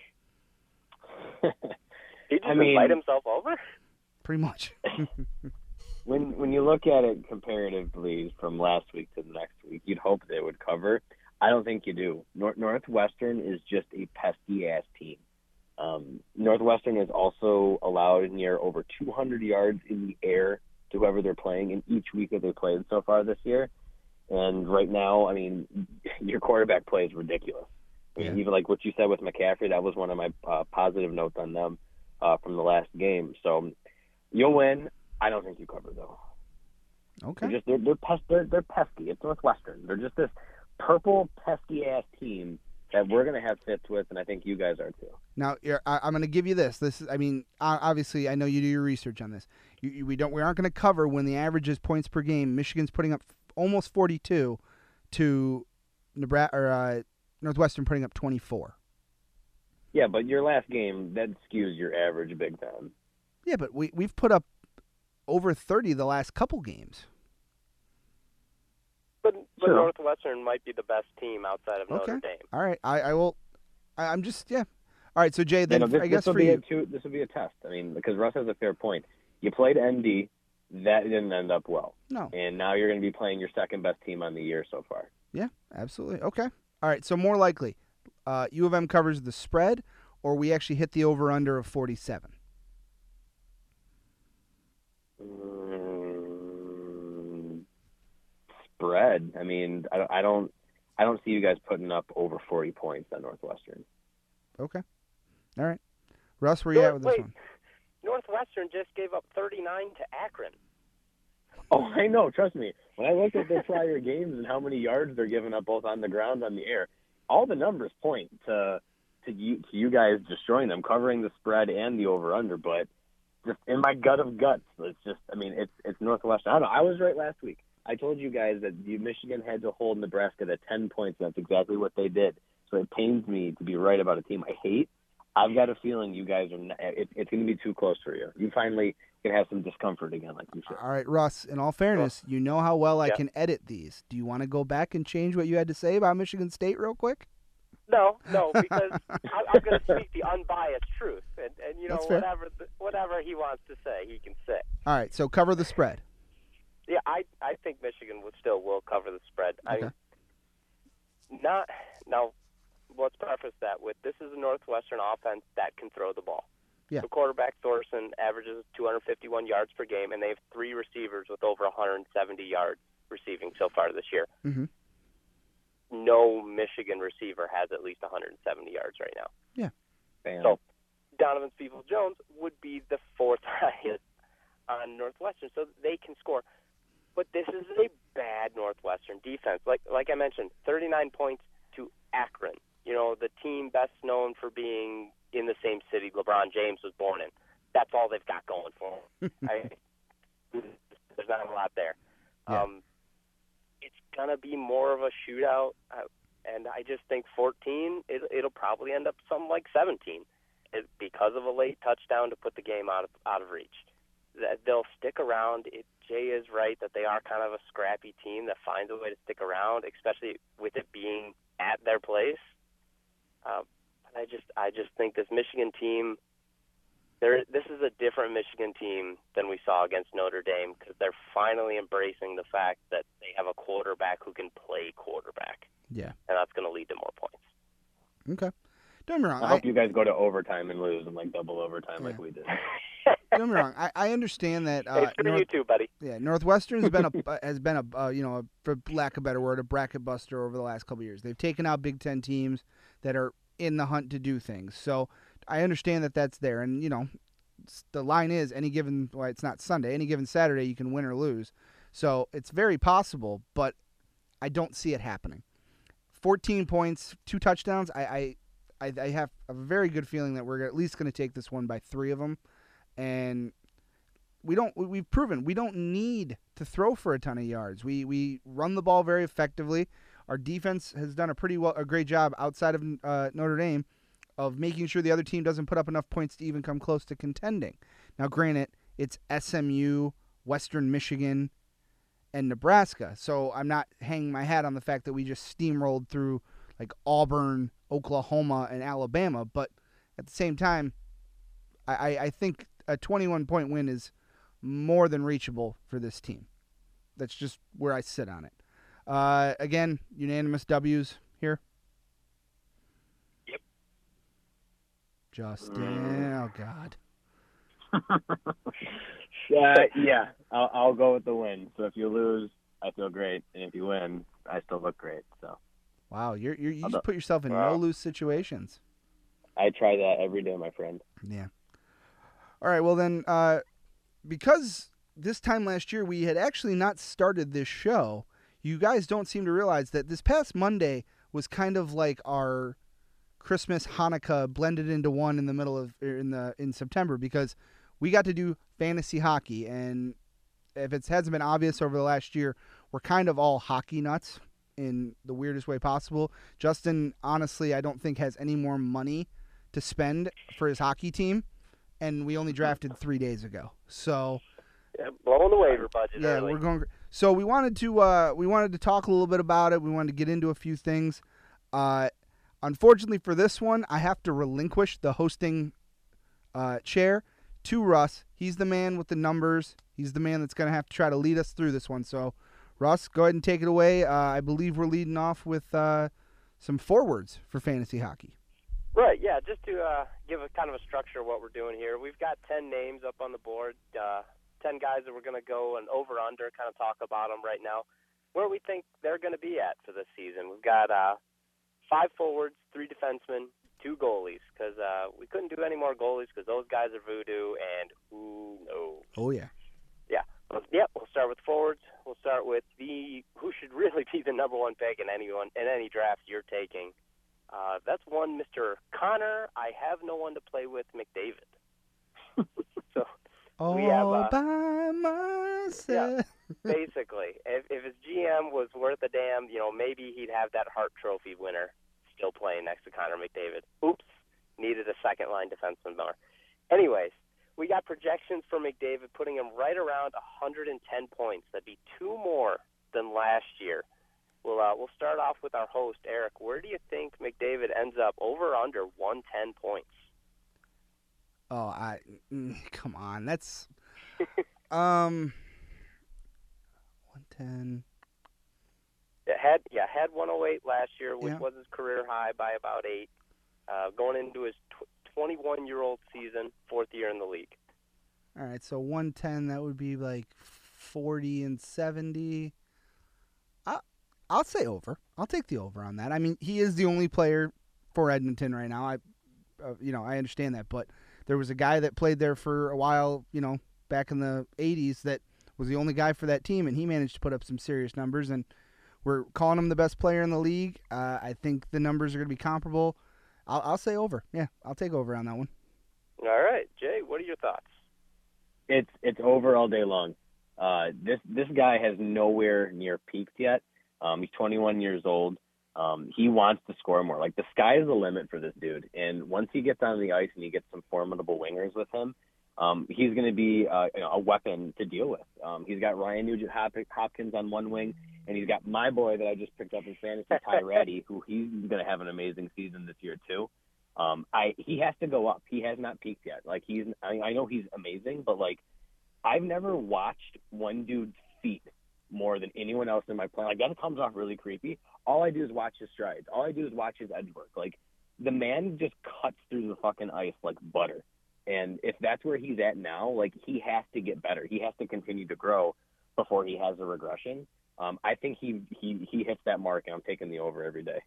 He just I mean, invite himself over? Pretty much. when when you look at it comparatively from last week to the next week, you'd hope they would cover. I don't think you do. North, Northwestern is just a pesky-ass team. Um, Northwestern has also allowed near over two hundred yards in the air to whoever they're playing in each week that they've played so far this year. And right now, I mean, your quarterback play is ridiculous. I mean, Yeah. even like what you said with McCaffrey, that was one of my uh, positive notes on them uh, from the last game. So you'll win. I don't think you cover, though. Okay. They're just they're they're, pes- they're they're pesky. It's Northwestern. They're just this purple pesky ass team that we're gonna have fits with, and I think you guys are too. Now, you're, I, I'm going to give you this. This, is, I mean, o- obviously, I know you do your research on this. You, you, we don't, we aren't going to cover when the average is points per game. Michigan's putting up f- almost forty-two to Nebraska or uh, Northwestern putting up twenty-four. Yeah, but your last game that skews your average big time. Yeah, but we we've put up over thirty the last couple games. But, but Sure. Northwestern might be the best team outside of Okay. Notre Dame. All right, I, I will. I, I'm just yeah. All right, so Jay, You then know, this, I guess this will for be you. a two, this will be a test. I mean, because Russ has a fair point. You played N D, that didn't end up well, No. and now you're going to be playing your second best team on the year so far. Yeah, absolutely. Okay. All right, so more likely, uh, U of M covers the spread, or we actually hit the over/under of forty-seven. Mm, spread. I mean, I, I don't, I don't see you guys putting up over forty points on Northwestern. Okay. All right. Russ, where you at with this Wait, one? Northwestern just gave up thirty-nine to Akron. Oh, I know. Trust me. When I look at their prior games and how many yards they're giving up both on the ground and on the air, all the numbers point to to you to you guys destroying them, covering the spread and the over/under. But just in my gut of guts, it's just, I mean, it's it's Northwestern. I don't know. I was right last week. I told you guys that you, Michigan had to hold Nebraska to ten points. That's exactly what they did. So it pains me to be right about a team I hate. I've got a feeling you guys are not, it, it's going to be too close for you. You finally can have some discomfort again, like you said. All right, Russ, in all fairness, you know how well I Yeah. can edit these. Do you want to go back and change what you had to say about Michigan State real quick? No, no, because I, I'm going to speak the unbiased truth, and, and you know That's fair. whatever the, whatever he wants to say, he can say. All right, so cover the spread. Yeah, I I think Michigan would still will cover the spread. I Okay. mean, not now. Let's preface that with this is a Northwestern offense that can throw the ball. Yeah. The quarterback Thorson averages two hundred fifty-one yards per game, and they have three receivers with over one hundred seventy yards receiving so far this year. Mm-hmm. No Michigan receiver has at least one hundred seventy yards right now. Yeah. Bam. So Donovan Peoples-Jones would be the fourth highest on Northwestern, so they can score. But this is a bad Northwestern defense. Like like I mentioned, thirty-nine points to Akron. You know, the team best known for being in the same city LeBron James was born in. That's all they've got going for them. I, there's not a lot there. Yeah. Um, it's going to be more of a shootout, uh, and I just think fourteen, it, it'll probably end up something like seventeen it, because of a late touchdown to put the game out of, out of reach. That they'll stick around. It, Jay is right that they are kind of a scrappy team that finds a way to stick around, especially with it being at their place. Uh, but I just, I just think this Michigan team, there, this is a different Michigan team than we saw against Notre Dame because they're finally embracing the fact that they have a quarterback who can play quarterback, Yeah. and that's going to lead to more points. Okay. Don't get me wrong. I hope you guys go to overtime and lose and like double overtime Yeah. like we did. Don't get me wrong. I, I understand that. Uh, hey, screw North- you too, buddy. Yeah, Northwestern has been a has been a uh, you know a, for lack of a better word, a bracket buster over the last couple of years. They've taken out Big Ten teams that are in the hunt to do things. So I understand that that's there, and you know it's- the line is any given. Well, it's not Sunday. Any given Saturday, you can win or lose. So it's very possible, but I don't see it happening. Fourteen points, two touchdowns. I I, I, I have a very good feeling that we're at least going to take this one by three of them, and. We don't. We've proven we don't need to throw for a ton of yards. We we run the ball very effectively. Our defense has done a pretty well, a great job outside of uh, Notre Dame, of making sure the other team doesn't put up enough points to even come close to contending. Now, granted, it's S M U, Western Michigan, and Nebraska, so I'm not hanging my hat on the fact that we just steamrolled through like Auburn, Oklahoma, and Alabama. But at the same time, I I, I think a twenty-one point win is more than reachable for this team. That's just where I sit on it. Uh, again, unanimous W's here. Yep. Justin, oh God. uh, yeah, I'll, I'll go with the win. So if you lose, I feel great, and if you win, I still look great. So. Wow, you're, you're you I'll just do- put yourself in wow. no-lose situations. I try that every day, my friend. Yeah. All right, well then, uh, because this time last year we had actually not started this show, you guys don't seem to realize that this past Monday was kind of like our Christmas, Hanukkah blended into one in the middle of er, in the in September, because we got to do fantasy hockey, and if it hasn't been obvious over the last year, we're kind of all hockey nuts in the weirdest way possible. Justin, honestly, I don't think has any more money to spend for his hockey team, and we only drafted three days ago. So Yeah, blowing the waiver budget yeah, early. we're going. So we wanted to uh, we wanted to talk a little bit about it. We wanted to get into a few things. Uh, unfortunately for this one, I have to relinquish the hosting uh, chair to Russ. He's the man with the numbers. He's the man that's going to have to try to lead us through this one. So, Russ, go ahead and take it away. Uh, I believe we're leading off with uh, some forwards for fantasy hockey. Right, yeah, just to uh, give a kind of a structure of what we're doing here. We've got ten names up on the board, uh, ten guys that we're going to go and over-under, kind of talk about them right now, where we think they're going to be at for this season. We've got uh, five forwards, three defensemen, two goalies, because uh, we couldn't do any more goalies because those guys are voodoo, and who knows? Oh, yeah. Yeah, well, yeah. We'll start with forwards. We'll start with the who should really be the number one pick in anyone in any draft you're taking. Uh, that's one, Mister Connor. I have no one to play with, McDavid. So All we have uh, by myself. Basically, if, if his G M was worth a damn, you know, maybe he'd have that Hart Trophy winner still playing next to Connor McDavid. Oops, needed a second-line defenseman more. Anyways, we got projections for McDavid putting him right around one hundred ten points. That'd be two more than last year. We'll, uh, we'll start off with our host, Eric. Where do you think McDavid ends up, over or under one hundred ten points? Oh, I mm, come on. That's um one ten. It had yeah had one oh eight last year, which Yeah. was his career high by about eight. Uh, going into his twenty-one-year-old season, fourth year in the league. All right, so one ten, that would be like forty and seventy. I I'll say over. I'll take the over on that. I mean, he is the only player for Edmonton right now. I uh, you know, I understand that, but there was a guy that played there for a while, you know, back in the eighties that was the only guy for that team, and he managed to put up some serious numbers, and we're calling him the best player in the league. Uh, I think the numbers are going to be comparable. I'll, I'll say over. Yeah, I'll take over on that one. All right, Jay, what are your thoughts? It's it's over all day long. Uh, this this guy has nowhere near peaked yet. Um, he's twenty-one years old. Um, he wants to score more. Like, the sky is the limit for this dude. And once he gets on the ice and he gets some formidable wingers with him, um, he's going to be uh, you know, a weapon to deal with. Um, he's got Ryan Nugent-Hopkins on one wing, and he's got my boy that I just picked up in fantasy, Ty Ratty, who he's going to have an amazing season this year too. Um, I he has to go up. He has not peaked yet. Like, he's I, I know he's amazing, but like, I've never watched one dude's feet more than anyone else in my plan. Like, that comes off really creepy. All I do is watch his strides. All I do is watch his edge work. Like, the man just cuts through the fucking ice like butter. And if that's where he's at now, like, he has to get better. He has to continue to grow before he has a regression. Um, I think he, he, he hits that mark, and I'm taking the over every day.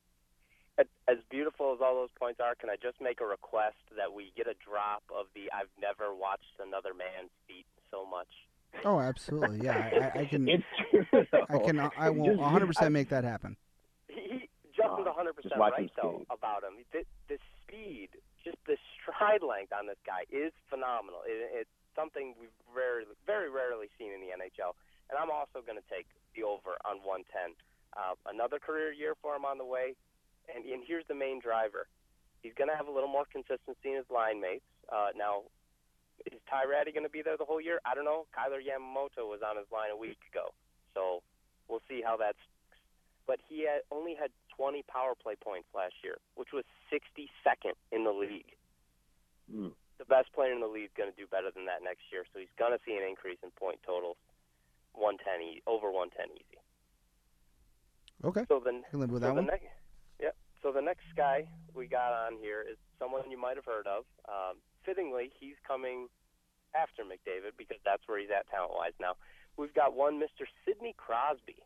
As beautiful as all those points are, can I just make a request that we get a drop of the I've never watched another man's feet so much? Oh, absolutely. Yeah, I, I can. It's true, I can. I will Just- one hundred percent I- make that happen. He, he Justin's Oh, one hundred percent just watch right, him though, skate. about him. The, the speed, just the stride length on this guy is phenomenal. It, it's something we've rarely, very rarely seen in the N H L. And I'm also going to take the over on one ten. Uh, another career year for him on the way. And, and here's the main driver. He's going to have a little more consistency in his line mates. Uh, now, is Ty Ratty going to be there the whole year? I don't know. Kyler Yamamoto was on his line a week ago. So we'll see how that's. But he had only had twenty power play points last year, which was sixty-second in the league. Mm. The best player in the league is going to do better than that next year, so he's going to see an increase in point totals. one ten e- over one ten easy. Okay. So the, I can live with so that the one. next, yep. So the next guy we got on here is someone you might have heard of. Um, fittingly, he's coming after McDavid because that's where he's at talent-wise now. We've got one Mister Sidney Crosby.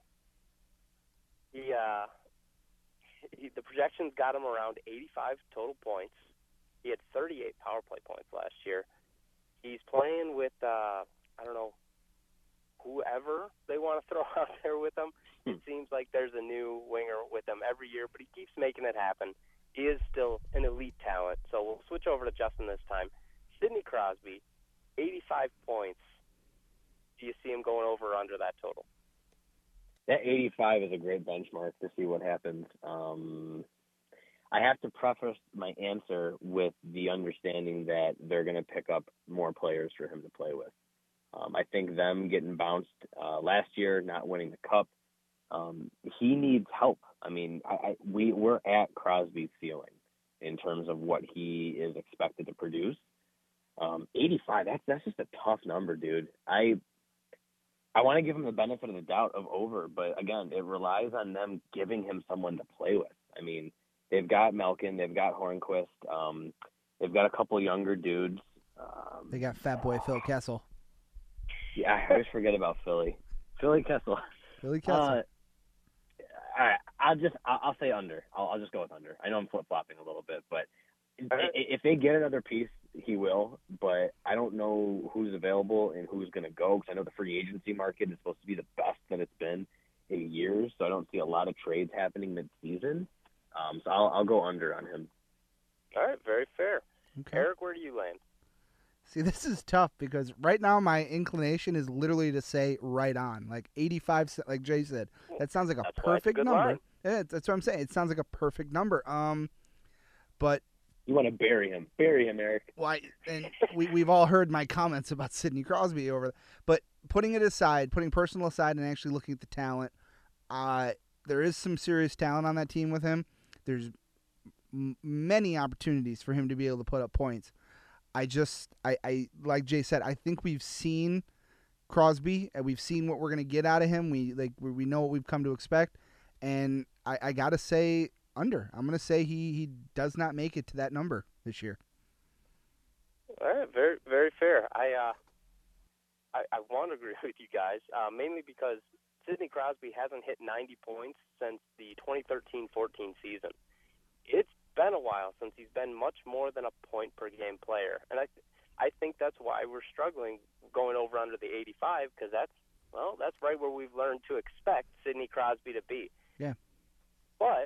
He, uh, he, the projections got him around eighty-five total points. He had thirty-eight power play points last year. He's playing with, uh, I don't know, whoever they want to throw out there with him. It seems like there's a new winger with him every year, but he keeps making it happen. He is still an elite talent. So we'll switch over to Justin this time. Sidney Crosby, eighty-five points. Do you see him going over or under that total? That eighty-five is a great benchmark to see what happens. Um, I have to preface my answer with the understanding that they're going to pick up more players for him to play with. Um, I think them getting bounced uh, last year, not winning the cup, um, he needs help. I mean, I, I, we, we're at Crosby's ceiling in terms of what he is expected to produce. Um, eighty-five, that's, that's just a tough number, dude. I I want to give him the benefit of the doubt of over, but again, it relies on them giving him someone to play with. I mean, they've got Malkin, they've got Hornquist, um, they've got a couple younger dudes. Um, They got Fat Boy Phil Kessel. Yeah, I always forget about Philly. Philly Kessel. Philly Kessel. Uh, all right, I'll just I'll, I'll say under. I'll, I'll just go with under. I know I'm flip flopping a little bit, but right. if they get another piece, he will. But I don't know who's available and who's going to go because I know the free agency market is supposed to be the best that it's been in years. So I don't see a lot of trades happening mid-season. Um, so I'll I'll go under on him. All right, very fair. Okay. Eric, where do you land? See, this is tough because right now my inclination is literally to say right on, like eighty-five. Like Jay said, that sounds like a That's perfect why it's a good number. line. Yeah, that's what I'm saying. It sounds like a perfect number. Um, but You want to bury him. Bury him, Eric. why? And we we've all heard my comments about Sidney Crosby over. But putting it aside, putting personal aside, and actually looking at the talent, uh, there is some serious talent on that team with him. There's m- many opportunities for him to be able to put up points. I just, I, I, like Jay said, I think we've seen Crosby and we've seen what we're gonna get out of him. We like, we, we know what we've come to expect, and I, I gotta say under. I'm gonna say he, he does not make it to that number this year. All right, very very fair. I uh, I, I want to agree with you guys, uh, mainly because Sidney Crosby hasn't hit ninety points since the twenty thirteen fourteen season. It's been a while since he's been much more than a point per game player, and I I think that's why we're struggling going over under the eighty-five, because that's well that's right where we've learned to expect Sidney Crosby to be. Yeah. But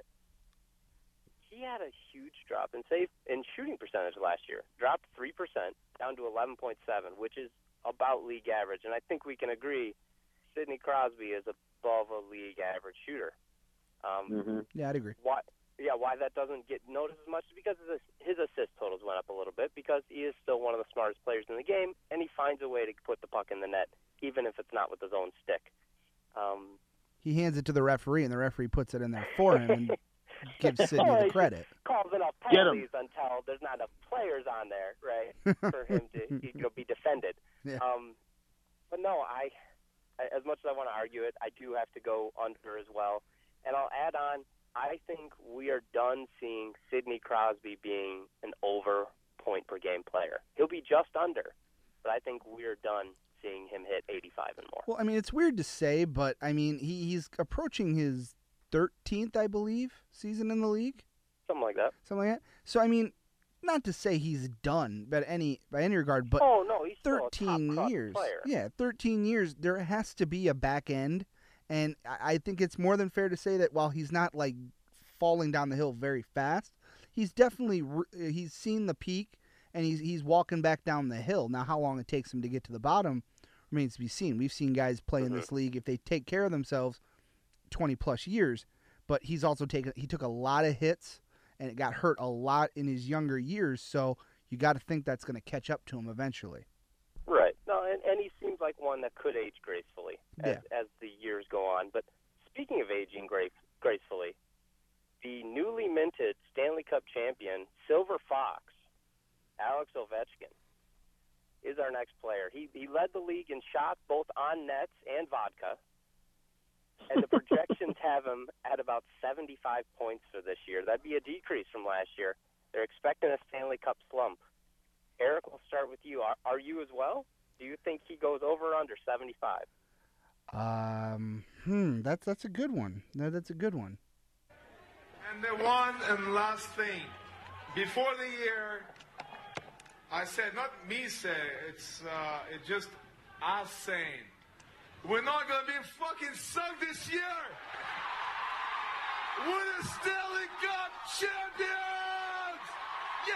he had a huge drop in save in shooting percentage last year. Dropped three percent down to eleven point seven, which is about league average, and I think we can agree Sidney Crosby is above a league average shooter. Um, Mm-hmm. Yeah, I'd agree. Why? Yeah, why that doesn't get noticed as much is because his, his assist totals went up a little bit, because he is still one of the smartest players in the game, and he finds a way to put the puck in the net, even if it's not with his own stick. Um, He hands it to the referee, and the referee puts it in there for him and gives Sidney the credit. Calls enough penalties until there's not enough players on there, right, for him to you know, be defended. Yeah. Um, but no, I, I as much as I want to argue it, I do have to go under as well. And I'll add on, I think we are done seeing Sidney Crosby being an over point per game player. He'll be just under, but I think we're done seeing him hit eighty-five and more. Well, I mean, it's weird to say, but I mean, he, he's approaching his thirteenth, I believe, season in the league. Something like that. Something like that. So, I mean, not to say he's done, but any by any regard, but oh no, he's thirteen still a top years. player. Yeah, thirteen years. There has to be a back end, and I I think it's more than fair to say that while he's not like falling down the hill very fast, he's definitely re- he's seen the peak, and he's he's walking back down the hill. Now, how long it takes him to get to the bottom remains to be seen. We've seen guys play in this league, if they take care of themselves, twenty plus years. But he's also taken he took a lot of hits, and it got hurt a lot in his younger years. So you got to think that's going to catch up to him eventually. Right. No, and, and he seems like one that could age gracefully as, Yeah. as the years go on. But speaking of aging grace, gracefully, the newly minted Stanley Cup champion, Silver Fox, Alex Ovechkin, is our next player. He he led the league in shots both on nets and vodka, and the projections have him at about seventy-five points for this year. That'd be a decrease from last year. They're expecting a Stanley Cup slump. Eric, we'll start with you. Are, are you as well? Do you think he goes over or under seventy-five? Um, hmm, that's that's a good one. No, that's a good one. And the one and last thing, before the year, I said, not me say, it's uh, it's just us saying, we're not gonna be fucking sucked this year. We're the Stanley Cup champions. Yeah!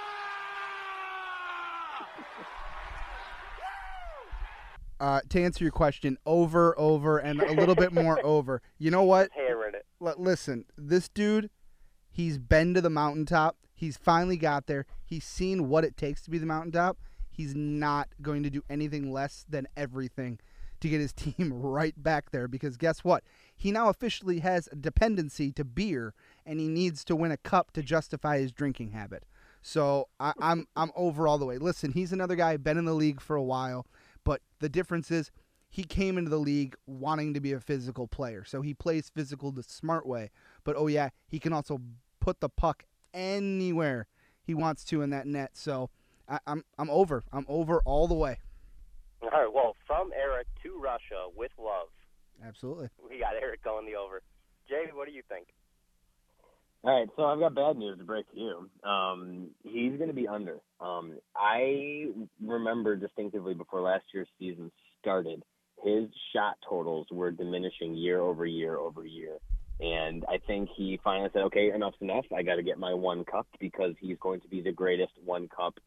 Uh, to answer your question, over, over, and a little bit more over. You know what? Hammering it. L- listen, this dude, he's been to the mountaintop. He's finally got there. He's seen what it takes to be the mountaintop. He's not going to do anything less than everything to get his team right back there, because guess what? He now officially has a dependency to beer, and he needs to win a cup to justify his drinking habit. So I, I'm I'm over all the way. Listen, he's another guy, been in the league for a while. But the difference is he came into the league wanting to be a physical player. So he plays physical the smart way. But, oh, yeah, he can also put the puck anywhere he wants to in that net. So I, I'm I'm over. I'm over all the way. All right, well, from Eric to Russia with love. Absolutely. We got Eric going the over. Jay, what do you think? All right, so I've got bad news to break to you. Um, he's going to be under. Um, I remember distinctively before last year's season started, his shot totals were diminishing year over year over year. And I think he finally said, okay, enough's enough. I got to get my one cup, because he's going to be the greatest one cup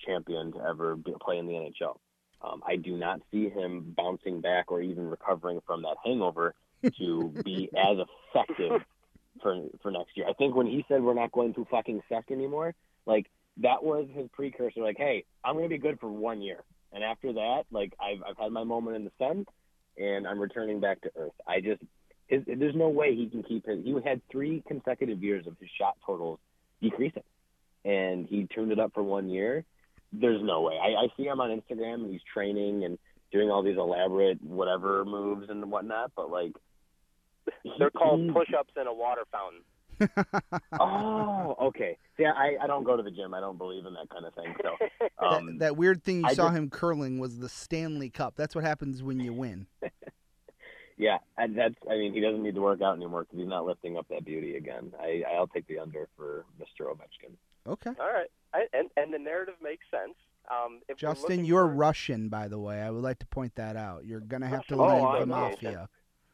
champion to ever be, play in the N H L. Um, I do not see him bouncing back or even recovering from that hangover to be as effective for for next year. I think when he said we're not going to fucking suck anymore, like that was his precursor. Like, hey, I'm going to be good for one year, and after that, like I've I've had my moment in the sun, and I'm returning back to earth. I just his, there's no way he can keep his. He had three consecutive years of his shot totals decreasing, and he tuned it up for one year. There's no way. I, I see him on Instagram and he's training and doing all these elaborate whatever moves and whatnot, but like they're called push-ups in a water fountain. Oh, okay. See, I, I don't go to the gym. I don't believe in that kind of thing. So um, that, that weird thing you I saw just, him curling was the Stanley Cup. That's what happens when you win. Yeah, and that's. I mean, he doesn't need to work out anymore because he's not lifting up that beauty again. I, I'll take the under for Mister Ovechkin. Okay. All right. I, and and the narrative makes sense. Um, if Justin, you're you're for... Russian, by the way. I would like to point that out. You're gonna have to oh, leave I the know. mafia.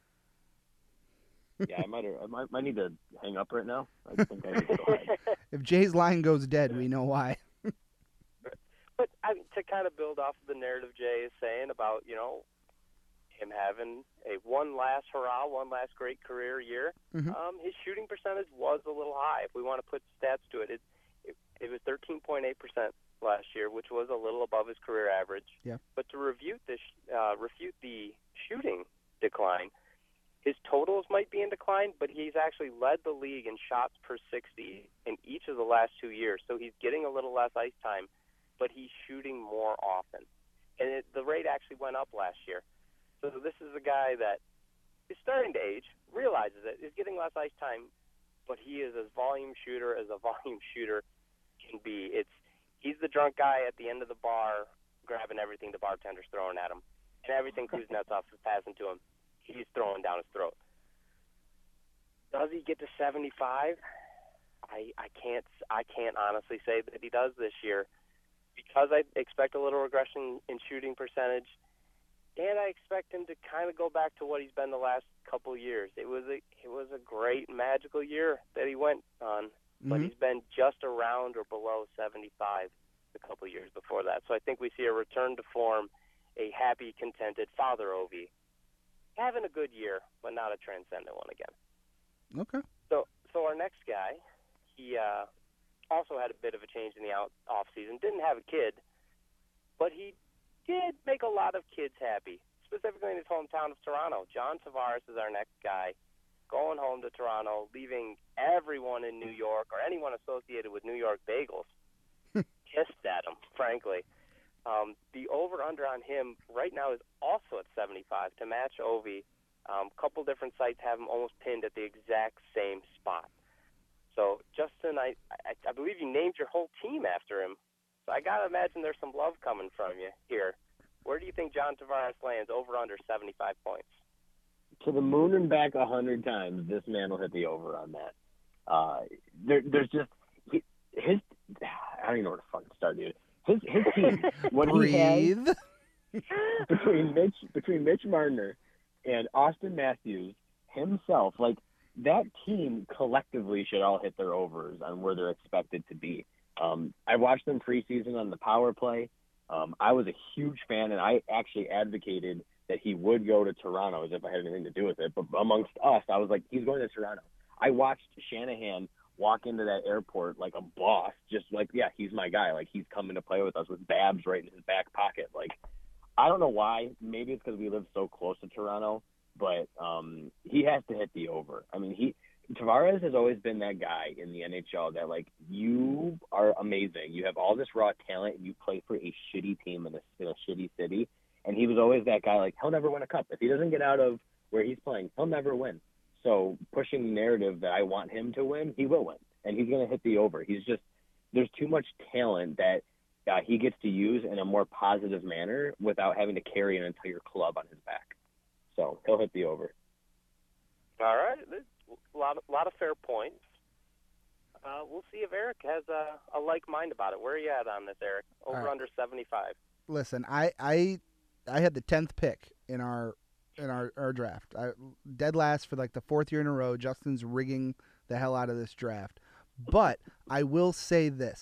Yeah, I might, I might. might need to hang up right now. I think I need to go ahead. If Jay's line goes dead, we know why. But I mean, to kind of build off of the narrative Jay is saying about, you know, him having a one last hurrah, one last great career year, mm-hmm. um, his shooting percentage was a little high. If we want to put stats to it, it it, it was thirteen point eight percent last year, which was a little above his career average. Yeah. But to refute this, uh, refute the shooting decline, his totals might be in decline, but he's actually led the league in shots per sixty in each of the last two years. So he's getting a little less ice time, but he's shooting more often. And it, the rate actually went up last year. So this is a guy that is starting to age, realizes it, is getting less ice time, but he is as volume shooter as a volume shooter can be. It's he's the drunk guy at the end of the bar grabbing everything the bartender's throwing at him, and everything Kuznetsov is passing to him, he's throwing down his throat. Does he get to seventy-five? I I can't I can't honestly say that he does this year, because I expect a little regression in shooting percentage. And I expect him to kind of go back to what he's been the last couple of years. It was a it was a great magical year that he went on, but mm-hmm. he's been just around or below seventy-five a couple of years before that. So I think we see a return to form, a happy, contented Father Ovi having a good year, but not a transcendent one again. Okay. So so our next guy, he uh, also had a bit of a change in the out off season. Didn't have a kid, but he did make a lot of kids happy, specifically in his hometown of Toronto. John Tavares is our next guy, going home to Toronto, leaving everyone in New York or anyone associated with New York bagels pissed at him, frankly. Um, the over-under on him right now is also at seventy-five to match Ovi. A um, couple different sites have him almost pinned at the exact same spot. So, Justin, I, I, I believe you named your whole team after him. So I got to imagine there's some love coming from you here. Where do you think John Tavares lands over under seventy-five points? To the moon and back a hundred times, this man will hit the over on that. Uh, there, there's just he, his. I don't even know where to fucking start, dude. His his team. What Breathe. He has between Mitch between Mitch Marner and Austin Matthews himself, like that team collectively should all hit their overs on where they're expected to be. Um, I watched them preseason on the power play. Um, I was a huge fan, and I actually advocated that he would go to Toronto as if I had anything to do with it. But amongst us, I was like, he's going to Toronto. I watched Shanahan walk into that airport like a boss, just like, yeah, he's my guy. Like, he's coming to play with us with Babs right in his back pocket. Like, I don't know why. Maybe it's because we live so close to Toronto, but um, he has to hit the over. I mean, he Tavares has always been that guy in the N H L that, like, you are amazing. You have all this raw talent, and you play for a shitty team in a, in a shitty city. And he was always that guy, like, he'll never win a cup. If he doesn't get out of where he's playing, he'll never win. So pushing the narrative that I want him to win, he will win. And he's going to hit the over. He's just – there's too much talent that uh, he gets to use in a more positive manner without having to carry an entire club on his back. So he'll hit the over. All right. A lot, a lot of fair points. Uh, we'll see if Eric has a, a like mind about it. Where are you at on this, Eric? Over right. under seventy-five. Listen, I, I I had the tenth pick in our in our, our draft. I, dead last for like the fourth year in a row. Justin's rigging the hell out of this draft. But I will say this.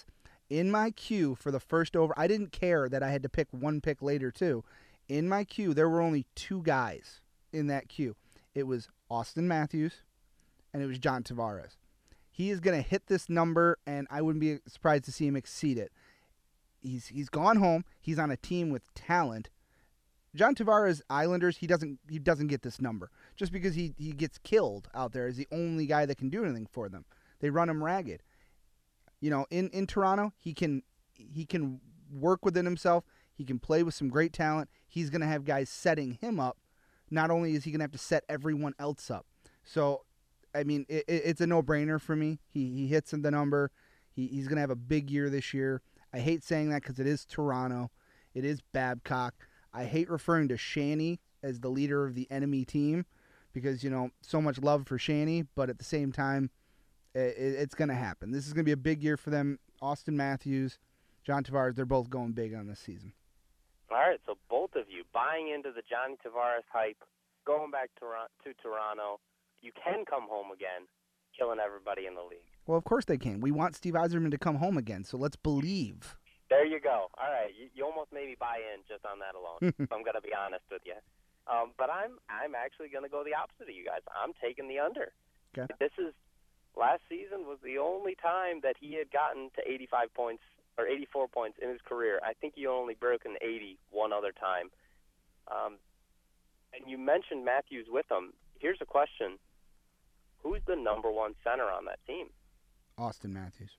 In my queue for the first over, I didn't care that I had to pick one pick later too. In my queue, there were only two guys in that queue. It was Austin Matthews, and it was John Tavares. He is going to hit this number, and I wouldn't be surprised to see him exceed it. He's he's gone home. He's on a team with talent. John Tavares, Islanders, he doesn't he doesn't get this number just because he, he gets killed out there as the only guy that can do anything for them. They run him ragged. You know, in, in Toronto, he can he can work within himself. He can play with some great talent. He's going to have guys setting him up. Not only is he going to have to set everyone else up. So, I mean, it, it's a no-brainer for me. He he hits the number. He he's going to have a big year this year. I hate saying that because it is Toronto. It is Babcock. I hate referring to Shanny as the leader of the enemy team because, you know, so much love for Shanny, but at the same time, it, it's going to happen. This is going to be a big year for them. Austin Matthews, John Tavares, they're both going big on this season. All right, so both of you buying into the Johnny Tavares hype, going back to, to Toronto. You can come home again, killing everybody in the league. Well, of course they can. We want Steve Yzerman to come home again, so let's believe. There you go. All right, you, you almost made me buy in just on that alone. So I'm going to be honest with you. Um, but I'm I'm actually going to go the opposite of you guys. I'm taking the under. Okay. This is last season was the only time that he had gotten to eighty-five points or eighty-four points in his career. I think he only broken eighty one other time. Um, and you mentioned Matthews with him. Here's a question. Who's the number one center on that team? Austin Matthews.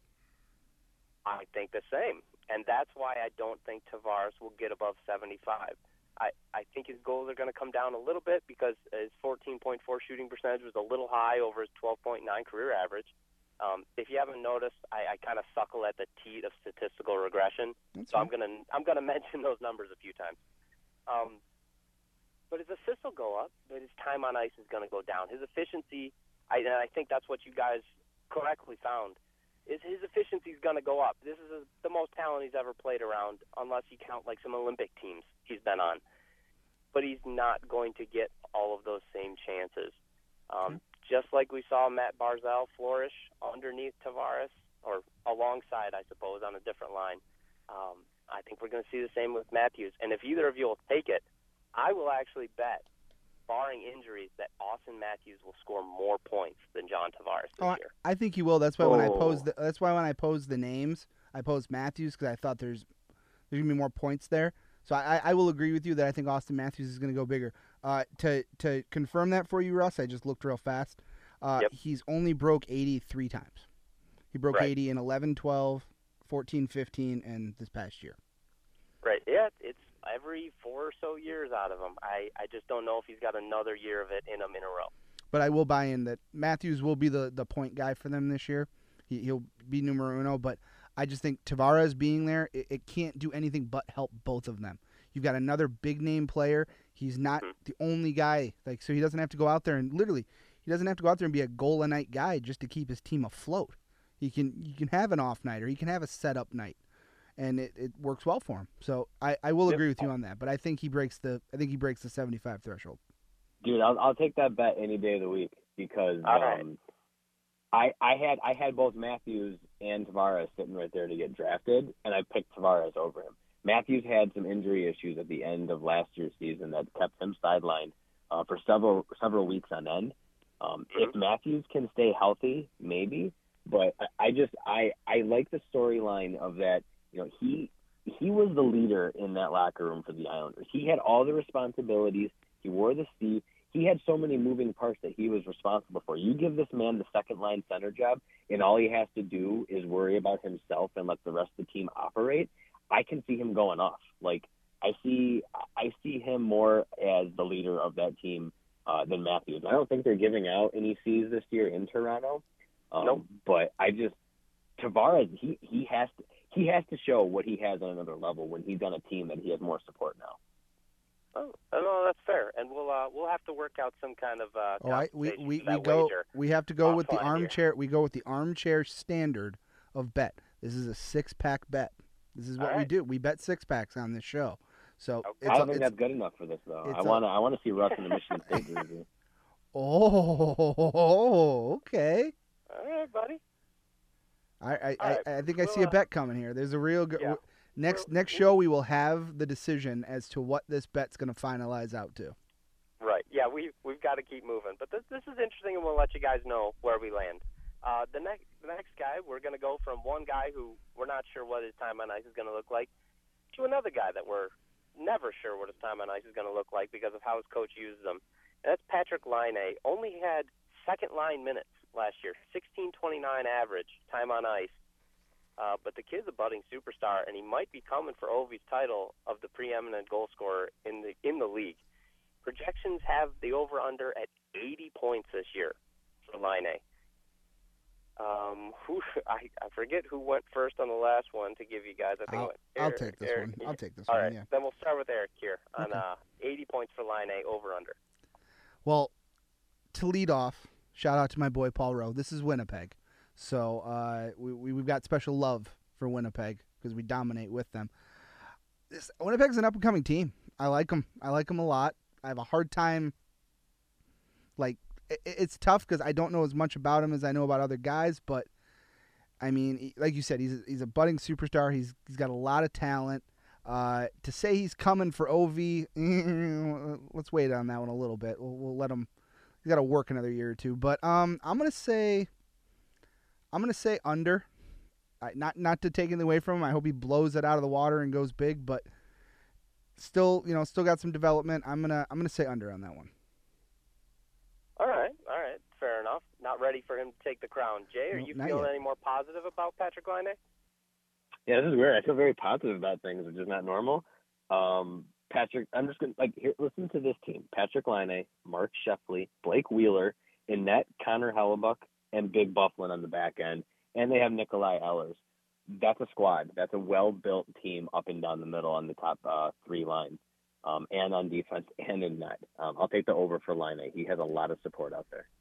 I think the same. And that's why I don't think Tavares will get above seventy-five. I, I think his goals are going to come down a little bit because his fourteen point four shooting percentage was a little high over his twelve point nine career average. Um, if you haven't noticed, I, I kind of suckle at the teat of statistical regression. That's so fine. I'm going to I'm going to mention those numbers a few times. Um, but his assists will go up, but his time on ice is going to go down. His efficiency, I, and I think that's what you guys correctly found, is his efficiency is going to go up. This is a, the most talent he's ever played around, unless you count like some Olympic teams he's been on. But he's not going to get all of those same chances. Um, mm-hmm. Just like we saw Matt Barzal flourish underneath Tavares, or alongside, I suppose, on a different line. Um, I think we're going to see the same with Matthews. And if either of you will take it, I will actually bet, barring injuries, that Austin Matthews will score more points than John Tavares this oh, year. I think he will. That's why when I Oh. posed the, that's why when I posed the names, I posed Matthews because I thought there's there's gonna be more points there. So I, I will agree with you that I think Austin Matthews is gonna go bigger. Uh, to to confirm that for you, Russ, I just looked real fast. Uh, Yep. He's only broke eighty three times. He broke Right. eighty in eleven, twelve, fourteen, fifteen, and this past year. Right. Yeah, it's every four or so years out of him. I, I just don't know if he's got another year of it in him in a row. But I will buy in that Matthews will be the, the point guy for them this year. He, he'll be numero uno, but I just think Tavares being there, it, it can't do anything but help both of them. You've got another big-name player. He's not Mm-hmm. the only guy. like So he doesn't have to go out there and literally, he doesn't have to go out there and be a goal-a-night guy just to keep his team afloat. He can you can have an off night or he can have a setup night. And it, it works well for him. So I, I will Yep. agree with you on that. But I think he breaks the I think he breaks the seventy-five threshold. Dude, I'll I'll take that bet any day of the week because All um, right. I I had I had both Matthews and Tavares sitting right there to get drafted, and I picked Tavares over him. Matthews had some injury issues at the end of last year's season that kept him sidelined uh, for several several weeks on end. Um, if Matthews can stay healthy, maybe. But I, I just I I like the storyline of that. You know, he he was the leader in that locker room for the Islanders. He had all the responsibilities. He wore the C. He had so many moving parts that he was responsible for. You give this man the second-line center job, and all he has to do is worry about himself and let the rest of the team operate. I can see him going off. Like I see, I see him more as the leader of that team uh, than Matthews. I don't think they're giving out any C's this year in Toronto. Um, Nope. But I just Tavares, he he has to he has to show what he has on another level when he's on a team that he has more support now. Oh, no, that's fair, and we'll uh, we'll have to work out some kind of uh, Oh, I, we compensation we, for we that go. wager. We have to go with the offline here. armchair. We go with the armchair standard of bet. This is a six pack bet. This is what All we right. do. We bet six packs on this show. So Okay. it's I don't a- think it's- that's good enough for this though. it's I a- want to I want to see Russ in the Michigan State jersey. oh, okay. All right, buddy. I I, I, right. I think I Well, see a uh, bet coming here. There's a real good yeah. next We're- next show we will have the decision as to what this bet's going to finalize out to. Right. Yeah, we we've got to keep moving. But this this is interesting, and we'll let you guys know where we land. Uh, the next the next guy, we're going to go from one guy who we're not sure what his time on ice is going to look like to another guy that we're never sure what his time on ice is going to look like because of how his coach uses him. And that's Patrick Laine. Only had second line minutes last year, sixteen twenty-nine average time on ice. Uh, but the kid's a budding superstar, and he might be coming for Ovi's title of the preeminent goal scorer in the in the league. Projections have the over-under at eighty points this year for Laine. Um, who I, I forget who went first on the last one to give you guys. I think I'll, it went I'll Eric, take this Eric, one. I'll take this All one. right, Yeah. then we'll start with Eric here on Okay. uh, eighty points for Laine over-under. Well, to lead off, shout out to my boy Paul Rowe. This is Winnipeg, so uh, we, we we've got special love for Winnipeg because we dominate with them. This Winnipeg's an up and coming team. I like them. I like them a lot. I have a hard time. Like it, it's tough because I don't know as much about him as I know about other guys, but I mean, he- like you said, he's a, he's a budding superstar. He's he's got a lot of talent. Uh, to say he's coming for Ovi, let's wait on that one a little bit. We'll, we'll let him. He's got to work another year or two. But um, I'm gonna say, I'm gonna say under. I, not not to take anything away from him. I hope he blows it out of the water and goes big. But still, you know, still got some development. I'm gonna I'm gonna say under on that one. All right, all right, fair enough. Not ready for him to take the crown. Jay, are No, you not feeling yet. any more positive about Patrick Laine? Yeah, this is weird. I feel very positive about things, which is not normal. Um, Patrick, I'm just going to, like, here, listen to this team. Patrick Laine, Mark Sheffley, Blake Wheeler, in net, Connor Hellebuck, and Big Bufflin on the back end. And they have Nikolai Ehlers. That's a squad. That's a well-built team up and down the middle on the top uh, three lines, um, and on defense and in net. Um, I'll take the over for Laine. He has a lot of support out there.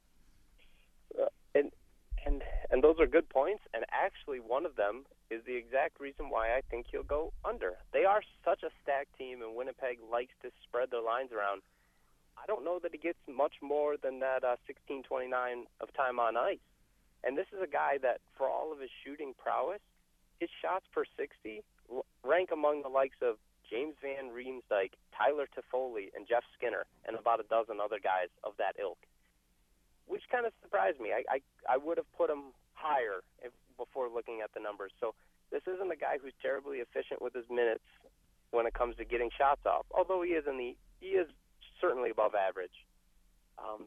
Uh, and and and those are good points. And actually, one of them is the exact reason why I think he'll go under. They are such a stacked team, and Winnipeg likes to spread their lines around. I don't know that he gets much more than that uh, sixteen twenty-nine of time on ice. And this is a guy that, for all of his shooting prowess, his shots per sixty rank among the likes of James Van Riemsdyk, Tyler Toffoli, and Jeff Skinner, and about a dozen other guys of that ilk, which kind of surprised me. I, I, I would have put him higher if, before looking at the numbers. So this isn't a guy who's terribly efficient with his minutes when it comes to getting shots off, although he is in the he is certainly above average. Um,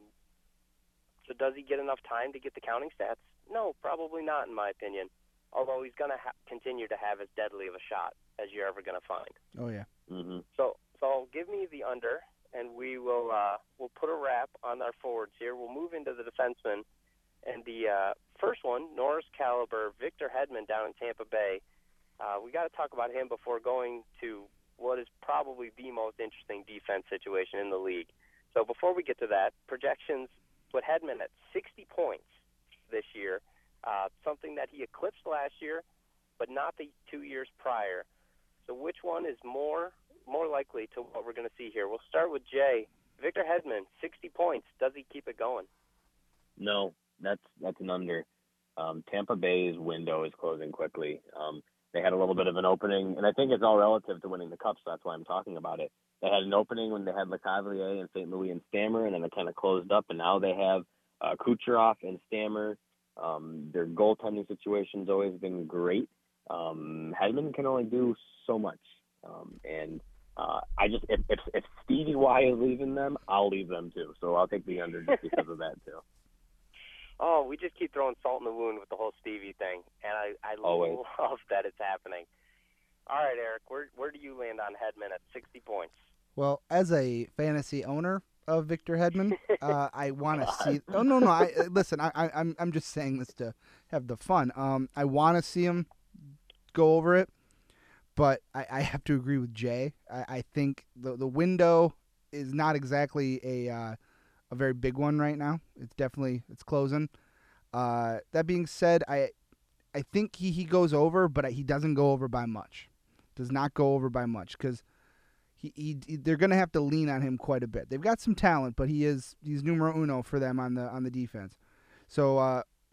so does he get enough time to get the counting stats? No, probably not, in my opinion. Although he's going to ha- continue to have as deadly of a shot as you're ever going to find. Oh yeah. Mm-hmm. So, so give me the under, and we will uh, we'll put a wrap on our forwards here. We'll move into the defensemen, and the uh, first one, Norris caliber, Victor Hedman down in Tampa Bay. Uh, we got to talk about him before going to what is probably the most interesting defense situation in the league. So before we get to that, projections put Hedman at sixty points this year, uh, something that he eclipsed last year, but not the two years prior. So which one is more more likely to what we're going to see here? We'll start with Jay. Victor Hedman, sixty points. Does he keep it going? No, that's that's an under. Um, Tampa Bay's window is closing quickly. Um, they had a little bit of an opening, and I think it's all relative to winning the Cup, so that's why I'm talking about it. They had an opening when they had LeCavalier and Saint Louis and Stammer, and then it kind of closed up, and now they have uh, Kucherov and Stammer. Um, their goaltending situation's always been great. Um, Hedman can only do so much, um, and uh, I just if, if if Stevie Y is leaving them, I'll leave them too. So I'll take the under just because of that too. Oh, we just keep throwing salt in the wound with the whole Stevie thing, and I, I Always. love that it's happening. All right, Eric, where where do you land on Hedman at sixty points? Well, as a fantasy owner of Victor Hedman, uh, I want to see. Oh no, no. I uh, listen. I, I, I'm I'm just saying this to have the fun. Um, I want to see him go over it, but I, I have to agree with Jay. I, I think the the window is not exactly a uh, a very big one right now. It's definitely it's closing. Uh, that being said, I I think he, he goes over, but he doesn't go over by much. Does not go over by much because he, he they're going to have to lean on him quite a bit. They've got some talent, but he is he's numero uno for them on the on the defense. So uh,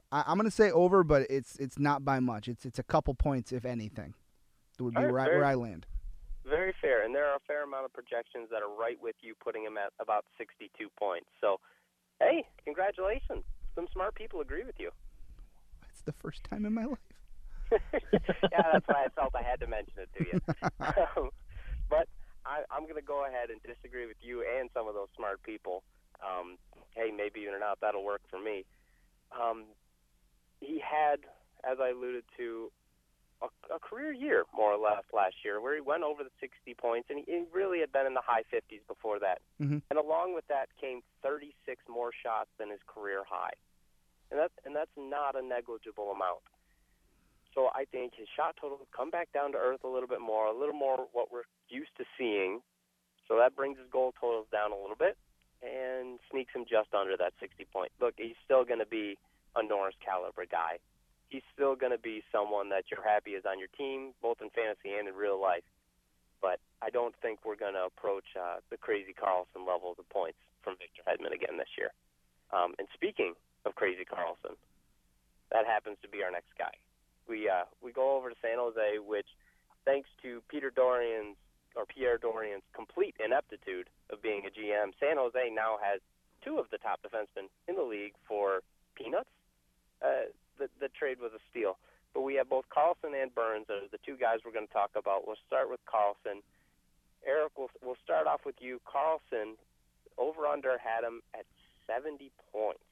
I, I'm going to say over, but it's it's not by much. It's it's a couple points, if anything. It would be right, right very, where I land. Very fair, and there are a fair amount of projections that are right with you, putting him at about sixty-two points. So, hey, congratulations. Some smart people agree with you. It's the first time in my life. Yeah, that's why I felt I had to mention it to you. um, but I, I'm going to go ahead and disagree with you and some of those smart people. Um, hey, maybe even or not, that'll work for me. Um, he had, as I alluded to, a, a career year, more or less, last year, where he went over the sixty points, and he, he really had been in the high fifties before that. Mm-hmm. And along with that came thirty-six more shots than his career high. And that's, and that's not a negligible amount. So I think his shot total will come back down to earth a little bit more, a little more what we're used to seeing. So that brings his goal totals down a little bit and sneaks him just under that sixty point. Look, he's still going to be a Norris caliber guy. He's still going to be someone that you're happy is on your team, both in fantasy and in real life. But I don't think we're going to approach uh, the crazy Carlson levels of points from Victor Hedman again this year. Um, and speaking of crazy Carlson, that happens to be our next guy. We uh, we go over to San Jose, which, thanks to Peter Dorian's or Pierre Dorian's complete ineptitude of being a G M, San Jose now has two of the top defensemen in the league for peanuts. Uh, the, the trade was a steal. But we have both Carlson and Burns as the two guys we're going to talk about. We'll start with Carlson. Eric, we'll, we'll start off with you. Carlson, over-under had him at seventy points.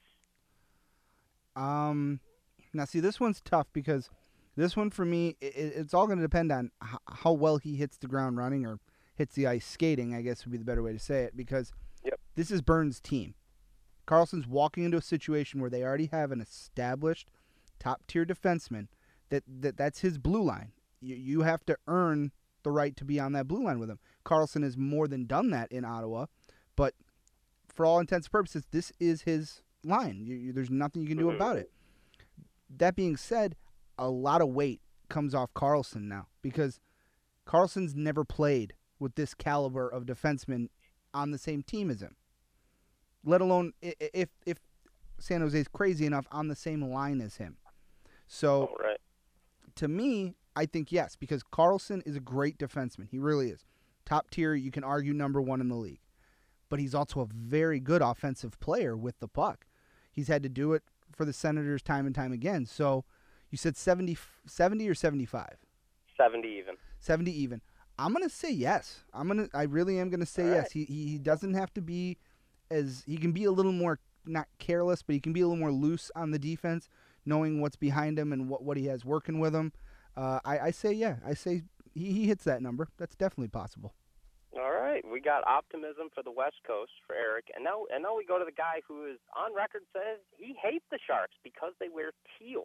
Um, now, see, this one's tough because this one, for me, it, it's all going to depend on h- how well he hits the ground running or hits the ice skating, I guess would be the better way to say it, because yep. This is Burns' team. Carlson's walking into a situation where they already have an established top-tier defenseman. That, that that's his blue line. You, you have to earn the right to be on that blue line with him. Carlson has more than done that in Ottawa, but for all intents and purposes, this is his line. You, you, there's nothing you can do about it. That being said, a lot of weight comes off Carlson now because Carlson's never played with this caliber of defenseman on the same team as him, let alone if if San Jose's crazy enough on the same line as him. So, oh, right. To me, I think yes, because Carlson is a great defenseman. He really is. Top tier, you can argue number one in the league. But he's also a very good offensive player with the puck. He's had to do it for the Senators time and time again. So, you said seventy, seventy or seventy-five? seventy even. seventy even. I'm going to say yes. I'm going to I really am going to say All yes. right. He, he he doesn't have to be as he can be a little more not careless, but he can be a little more loose on the defense, knowing what's behind him and what, what he has working with him. Uh, I, I say, yeah, I say he, he hits that number. That's definitely possible. All right. We got optimism for the West Coast for Eric. And now and now we go to the guy who is on record says he hates the Sharks because they wear teal.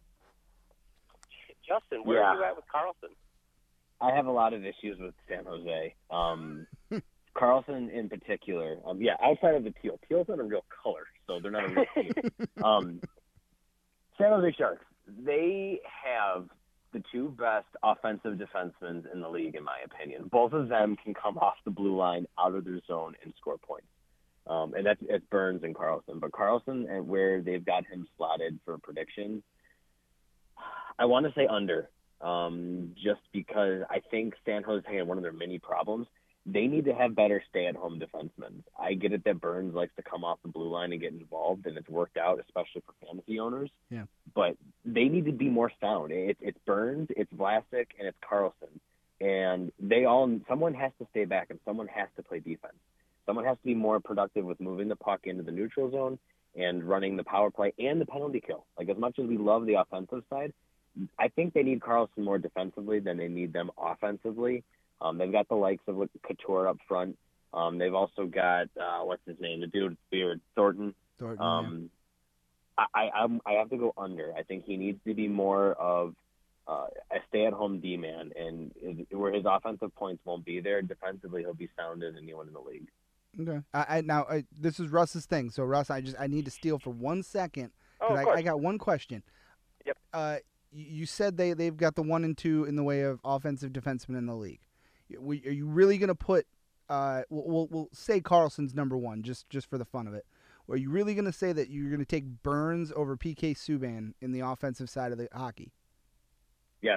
Justin, where yeah. are you at with Carlson? I have a lot of issues with San Jose. Um, Carlson in particular. Um, yeah, outside of the teal. Teal's not a real color, so they're not a real teal. um, San Jose Sharks, they have the two best offensive defensemen in the league, in my opinion. Both of them can come off the blue line out of their zone and score points. Um, and that's, that's Burns and Carlson. But Carlson, and where they've got him slotted for predictions, I want to say under, um, just because I think San Jose had one of their many problems. They need to have better stay-at-home defensemen. I get it that Burns likes to come off the blue line and get involved, and it's worked out, especially for fantasy owners. Yeah. But they need to be more sound. It's, it's Burns, it's Vlasic, and it's Carlson. And they all – someone has to stay back, and someone has to play defense. Someone has to be more productive with moving the puck into the neutral zone and running the power play and the penalty kill. Like, as much as we love the offensive side, I think they need Carlson more defensively than they need them offensively. Um, they've got the likes of Couture up front. Um, they've also got uh, what's his name, the dude with the beard, Thornton. Thornton. Um, yeah. I I, I'm, I have to go under. I think he needs to be more of uh, a stay-at-home D-man, and where his offensive points won't be there, defensively he'll be sound as anyone in the league. Okay. I, I now I, this is Russ's thing. So Russ, I just I need to steal for one second Oh, because I, I got one question. Yep. Uh, you said they they've got the one and two in the way of offensive defensemen in the league. Are you really going to put uh, – we'll, we'll, we'll say Carlson's number one just, just for the fun of it. Are you really going to say that you're going to take Burns over P K Subban in the offensive side of the hockey? Yes.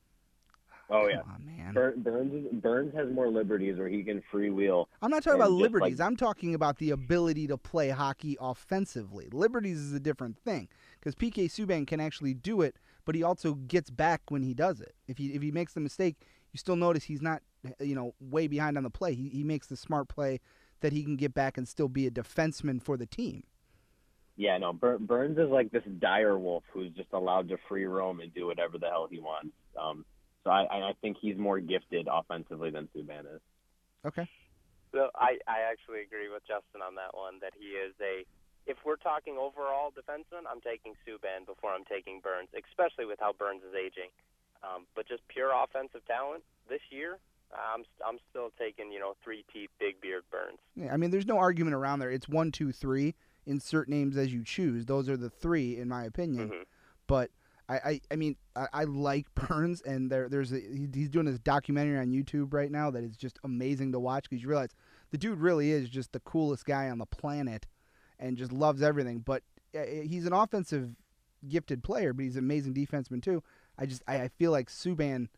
Oh, Come yeah. on, man. Bur- Burns, is, Burns has more liberties where he can freewheel. I'm not talking and about just, liberties. like- I'm talking about the ability to play hockey offensively. Liberties is a different thing because P K Subban can actually do it, but he also gets back when he does it. If he if he makes the mistake, you still notice he's not, you know, way behind on the play. He he makes the smart play that he can get back and still be a defenseman for the team. Yeah, no, Bur- Burns is like this dire wolf who's just allowed to free roam and do whatever the hell he wants. Um, so I, I think he's more gifted offensively than Subban is. Okay. So I, I actually agree with Justin on that one, that he is a – if we're talking overall defenseman, I'm taking Subban before I'm taking Burns, especially with how Burns is aging. Um, but just pure offensive talent this year, I'm I'm still taking, you know, three-teeth, big beard Burns. Yeah, I mean, there's no argument around there. It's one, two, three. Insert names as you choose. Those are the three, in my opinion. Mm-hmm. But I, I, I mean, I, I like Burns, and there, there's a, he, he's doing this documentary on YouTube right now that is just amazing to watch because you realize the dude really is just the coolest guy on the planet, and just loves everything. But uh, he's an offensive gifted player, but he's an amazing defenseman too. I just I, I feel like Subban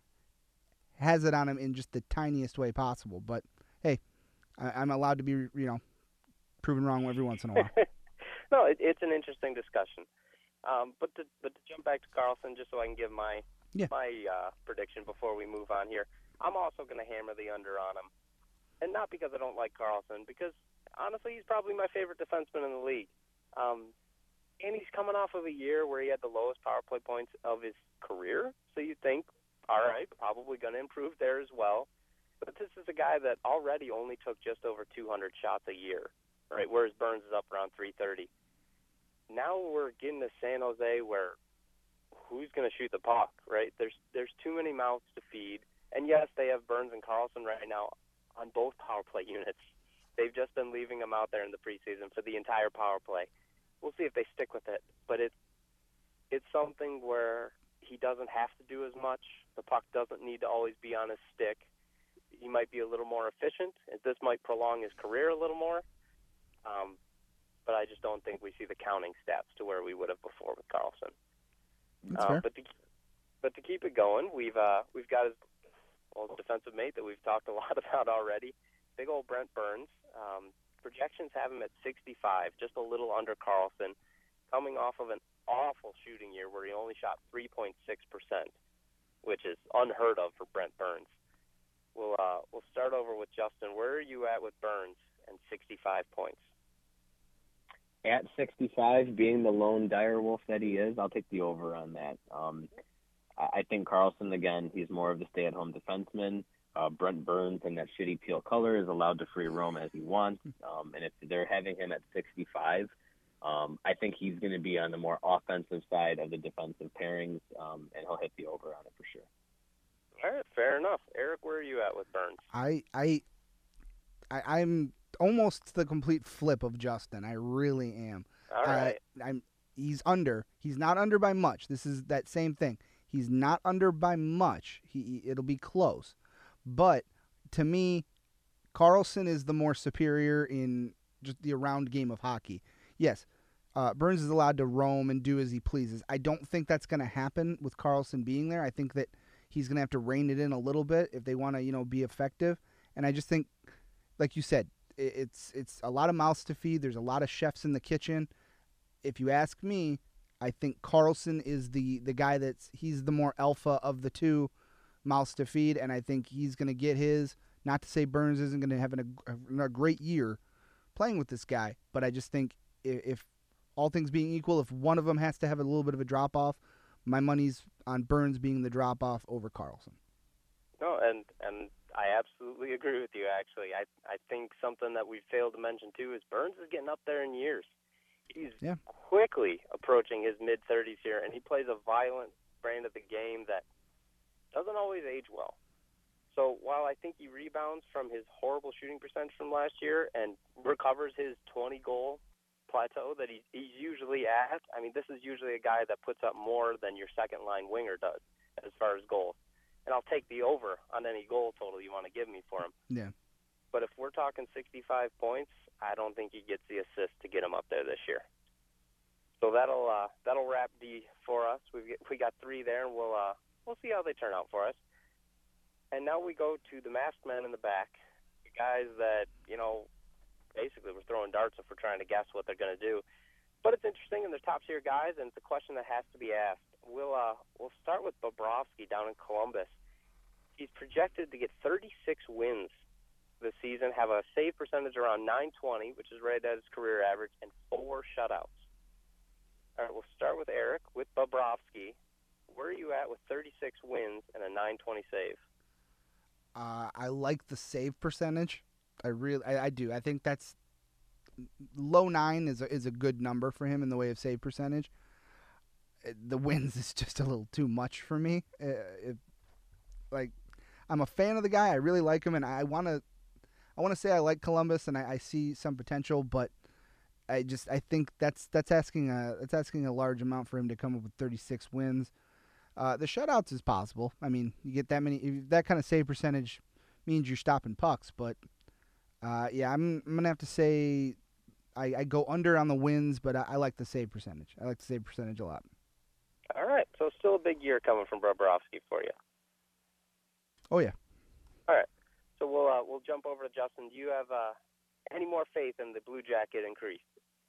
has it on him in just the tiniest way possible. But hey, I, I'm allowed to be, you know, proven wrong every once in a while. No, it, it's an interesting discussion. Um, but to but to jump back to Carlson, just so I can give my Yeah. my uh, prediction before we move on here, I'm also going to hammer the under on him, and not because I don't like Carlson, because honestly, he's probably my favorite defenseman in the league. Um, and he's coming off of a year where he had the lowest power play points of his career, so you think, all right, probably going to improve there as well. But this is a guy that already only took just over two hundred shots a year, right? Whereas Burns is up around three thirty. Now we're getting to San Jose where who's going to shoot the puck, right? There's there's too many mouths to feed. And yes, they have Burns and Carlson right now on both power play units. They've just been leaving them out there in the preseason for the entire power play. We'll see if they stick with it. But it's it's something where he doesn't have to do as much. The puck doesn't need to always be on his stick. He might be a little more efficient. This might prolong his career a little more. Um, but I just don't think we see the counting stats to where we would have before with Carlson. That's uh, fair. But to, but to keep it going, we've uh, we've got his well, defensive mate that we've talked a lot about already, big old Brent Burns. Um, projections have him at sixty-five, just a little under Carlson, coming off of an awful shooting year where he only shot three point six percent, which is unheard of for Brent Burns. We'll uh, we'll start over with Justin. Where are you at with Burns and sixty-five points? At sixty-five, being the lone dire wolf that he is, I'll take the over on that. Um, I, I think Carlson, again, he's more of the stay-at-home defenseman. Uh, Brent Burns in that shitty teal color is allowed to free roam as he wants. Um, and if they're having him at sixty-five, um, I think he's going to be on the more offensive side of the defensive pairings, um, and he'll hit the over on it for sure. All right, fair enough. Eric, where are you at with Burns? I, I, I, I'm almost the complete flip of Justin. I really am. All right. Uh, I'm. He's under. He's not under by much. This is that same thing. He's not under by much. He. It'll be close. But to me, Carlson is the more superior in just the around game of hockey. Yes, uh, Burns is allowed to roam and do as he pleases. I don't think that's going to happen with Carlson being there. I think that he's going to have to rein it in a little bit if they want to, you know, be effective. And I just think, like you said, it's it's a lot of mouths to feed. There's a lot of chefs in the kitchen. If you ask me, I think Carlson is the, the guy that's he's the more alpha of the two mouths to feed, and I think he's going to get his. Not to say Burns isn't going to have an, a, a great year playing with this guy, but I just think if, if all things being equal, if one of them has to have a little bit of a drop-off, my money's on Burns being the drop-off over Carlson. No, and and I absolutely agree with you, actually. I, I think something that we failed to mention, too, is Burns is getting up there in years. He's yeah. quickly approaching his mid-thirties here, and he plays a violent brand of the game that doesn't always age well. So while I think he rebounds from his horrible shooting percentage from last year and recovers his twenty-goal plateau that he, he's usually at, I mean, this is usually a guy that puts up more than your second-line winger does as far as goals. And I'll take the over on any goal total you want to give me for him. Yeah. But if we're talking sixty-five points, I don't think he gets the assist to get him up there this year. So that'll uh, that'll wrap D for us. We we got three there, and we'll uh, we'll see how they turn out for us. And now we go to the masked men in the back, the guys that you know basically we're throwing darts if we're trying to guess what they're going to do. But it's interesting, and they're top-tier guys, and it's a question that has to be asked. We'll uh, we'll start with Bobrovsky down in Columbus. He's projected to get thirty-six wins this season, have a save percentage around nine twenty, which is right at his career average, and four shutouts. All right, we'll start with Eric with Bobrovsky. Where are you at with thirty-six wins and a nine twenty save? Uh, I like the save percentage. I really, I, I do. I think that's low nine is a, is a good number for him in the way of save percentage. The wins is just a little too much for me. Uh, it, like, I'm a fan of the guy. I really like him, and I want to, I want to say I like Columbus, and I, I see some potential, but I just I think that's that's asking a that's asking a large amount for him to come up with thirty-six wins. Uh, the shutouts is possible. I mean, you get that many, that kind of save percentage means you're stopping pucks. But uh, yeah, I'm I'm gonna have to say I, I go under on the wins, but I, I like the save percentage. I like the save percentage a lot. All right, so still a big year coming from Bobrovsky for you. Oh yeah. All right, so we'll uh, we'll jump over to Justin. Do you have uh, any more faith in the Blue Jacket increase?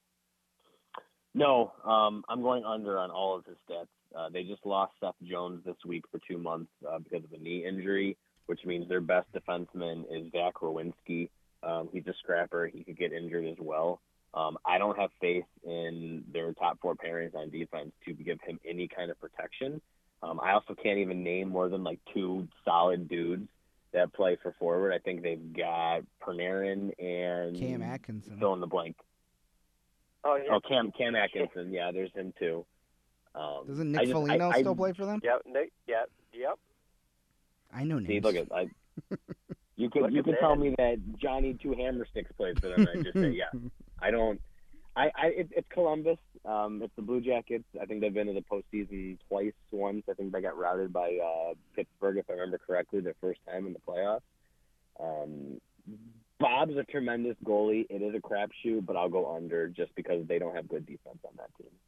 No, um, I'm going under on all of his stats. Uh, they just lost Seth Jones this week for two months uh, because of a knee injury, which means their best defenseman is Zach Rowinski. Um, he's a scrapper. He could get injured as well. Um, I don't have faith in their top four pairings on defense to give him any kind of protection. Um, I also can't even name more than like two solid dudes that play for forward. I think they've got Panarin and Cam Atkinson. Fill in the blank. Oh yeah. Oh, Cam Cam Atkinson. Yeah, there's him too. Um, Doesn't Nick I just, Foligno I, still I, play for them? Yep. Nick. Yep. Yep. I know names. See, look at I. You could Look you at could that. tell me that Johnny Two Hammersticks plays for them, and I just say yeah. I don't. I, I it, it's Columbus. Um, it's the Blue Jackets. I think they've been to the postseason twice. Once I think they got routed by uh, Pittsburgh, if I remember correctly, their first time in the playoffs. Um, Bob's a tremendous goalie. It is a crapshoot, but I'll go under just because they don't have good defense on that team.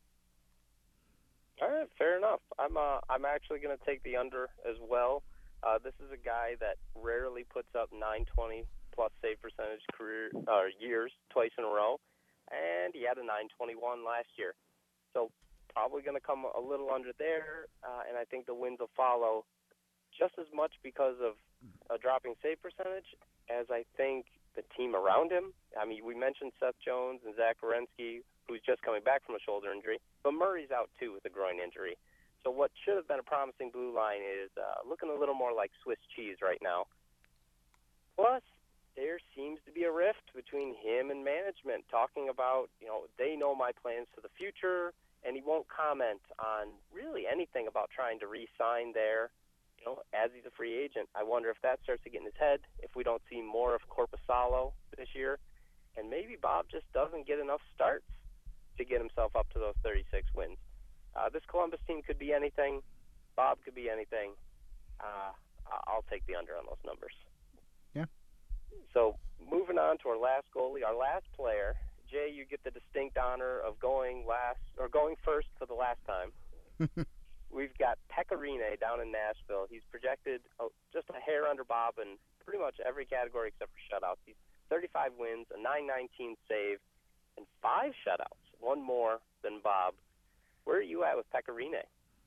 All right, fair enough. I'm uh, I'm actually going to take the under as well. Uh, this is a guy that rarely puts up nine twenty plus save percentage career uh, years twice in a row, and he had a nine twenty-one last year. So probably going to come a little under there, uh, and I think the wins will follow just as much because of a dropping save percentage as I think the team around him. I mean, we mentioned Seth Jones and Zach Werenski, who's just coming back from a shoulder injury, but Murray's out too with a groin injury. So what should have been a promising blue line is uh, looking a little more like Swiss cheese right now. Plus, there seems to be a rift between him and management, talking about, you know, they know my plans for the future, and he won't comment on really anything about trying to re-sign there, you know, as he's a free agent. I wonder if that starts to get in his head, if we don't see more of Korpisalo this year, and maybe Bob just doesn't get enough starts to get himself up to those thirty-six wins. Uh, this Columbus team could be anything. Bob could be anything. Uh, I'll take the under on those numbers. Yeah. So moving on to our last goalie, our last player. Jay, you get the distinct honor of going last or going first for the last time. We've got Pekka Rinne down in Nashville. He's projected oh, just a hair under Bob in pretty much every category except for shutouts. He's thirty-five wins, a nine nineteen save, and five shutouts, one more than Bob. Where are you at with Pekka Rinne?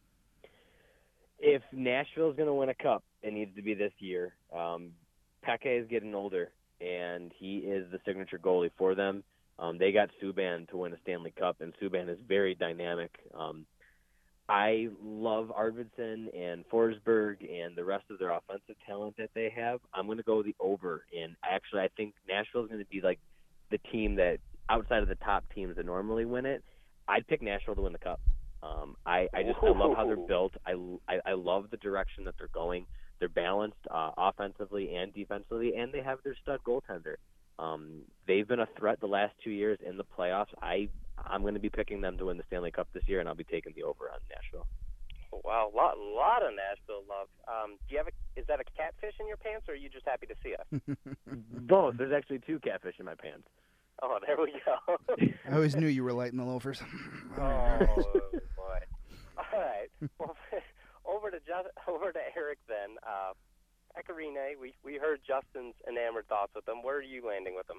If Nashville's going to win a cup, it needs to be this year. Um, Pekka is getting older, and he is the signature goalie for them. Um, they got Subban to win a Stanley Cup, and Subban is very dynamic. Um, I love Arvidsson and Forsberg and the rest of their offensive talent that they have. I'm going to go the over, and actually I think Nashville is going to be like the team that, outside of the top teams that normally win it, I'd pick Nashville to win the Cup. Um, I, I just I love how they're built. I, I, I love the direction that they're going. They're balanced uh, offensively and defensively, and they have their stud goaltender. Um, they've been a threat the last two years in the playoffs. I, I'm going to be picking them to win the Stanley Cup this year, and I'll be taking the over on Nashville. Wow, a lot, lot of Nashville love. Um, do you have a, is that a catfish in your pants or are you just happy to see us? Both. There's actually two catfish in my pants. Oh, there we go. I always knew you were lighting the loafers. Oh, boy. All right. Well, over to just, over to Eric then. Uh, Pecorine, we, we heard Justin's enamored thoughts with him. Where are you landing with him?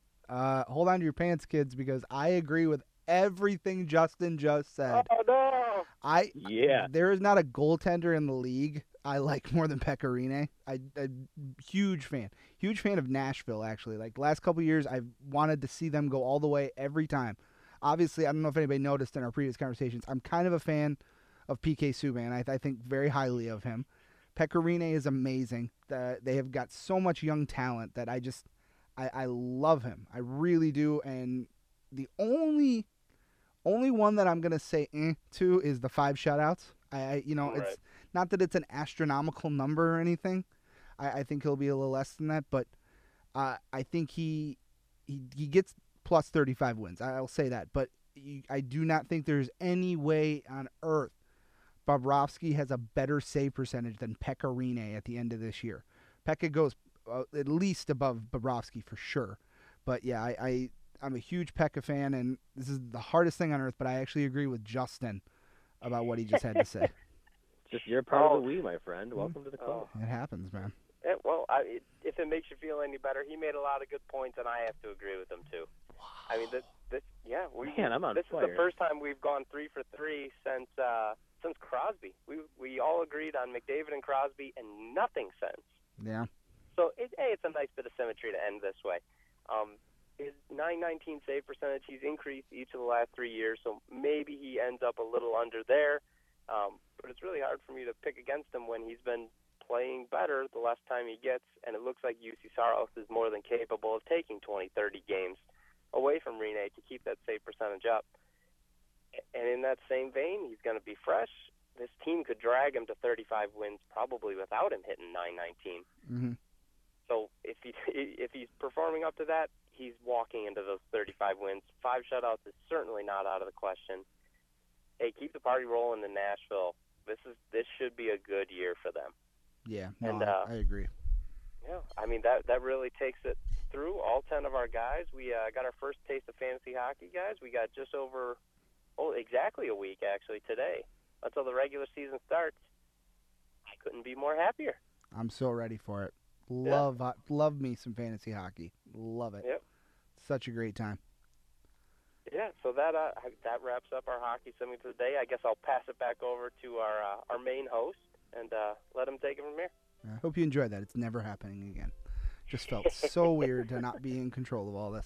Uh, hold on to your pants, kids, because I agree with everything Justin just said. Oh, no. I Yeah. There is not a goaltender in the league I like more than Pecorine. I, I'm huge fan. Huge fan of Nashville, actually. Like, the last couple of years, I've wanted to see them go all the way every time. Obviously, I don't know if anybody noticed in our previous conversations, I'm kind of a fan of P K Subban. I, I think very highly of him. Pecorine is amazing. The, they have got so much young talent that I just, I, I love him. I really do. And the only, only one that I'm gonna say eh to is the five shutouts. I, I you know, Right. it's not that it's an astronomical number or anything. I, I think he'll be a little less than that, but uh, I think he, he he gets plus thirty-five wins. I'll say that, but he, I do not think there's any way on earth Bobrovsky has a better save percentage than Pecorine at the end of this year. Pekka goes uh, at least above Bobrovsky for sure. But yeah, I, I, I'm a huge Pekka fan, and this is the hardest thing on earth, but I actually agree with Justin about what he just had to say. Just you're part Oh. of the we, my friend. Welcome to the club. It happens, man. Eh, well, I, it, if it makes you feel any better, he made a lot of good points, and I have to agree with him, too. I mean, this, this, yeah, we, Man, I'm on this fire. is the first time we've gone three for three since uh, since Crosby. We we all agreed on McDavid and Crosby, and nothing since. Yeah. So, it, hey, it's a nice bit of symmetry to end this way. Um, his nine nineteen save percentage, he's increased each of the last three years, so maybe he ends up a little under there. Um, but it's really hard for me to pick against him when he's been playing better the last time he gets, and it looks like U C Saros is more than capable of taking twenty, thirty games away from Rinne to keep that save percentage up. And in that same vein, he's going to be fresh. This team could drag him to thirty-five wins probably without him hitting nine nineteen. Mm-hmm. So if he if he's performing up to that, he's walking into those thirty-five wins. Five shutouts is certainly not out of the question. Hey, keep the party rolling in Nashville. This is this should be a good year for them. Yeah, no, And, uh, I agree. Yeah, I mean that that really takes it through all ten of our guys. We uh, got our first taste of fantasy hockey, guys. We got just over, oh, exactly a week actually today until the regular season starts. I couldn't be more happier. I'm so ready for it. Love ho- love me some fantasy hockey. Love it. Yep. Such a great time. Yeah, so that uh, that wraps up our hockey segment for the day. I guess I'll pass it back over to our uh, our main host and uh, let him take it from here. I hope you enjoyed that. It's never happening again. Just felt so weird to not be in control of all this.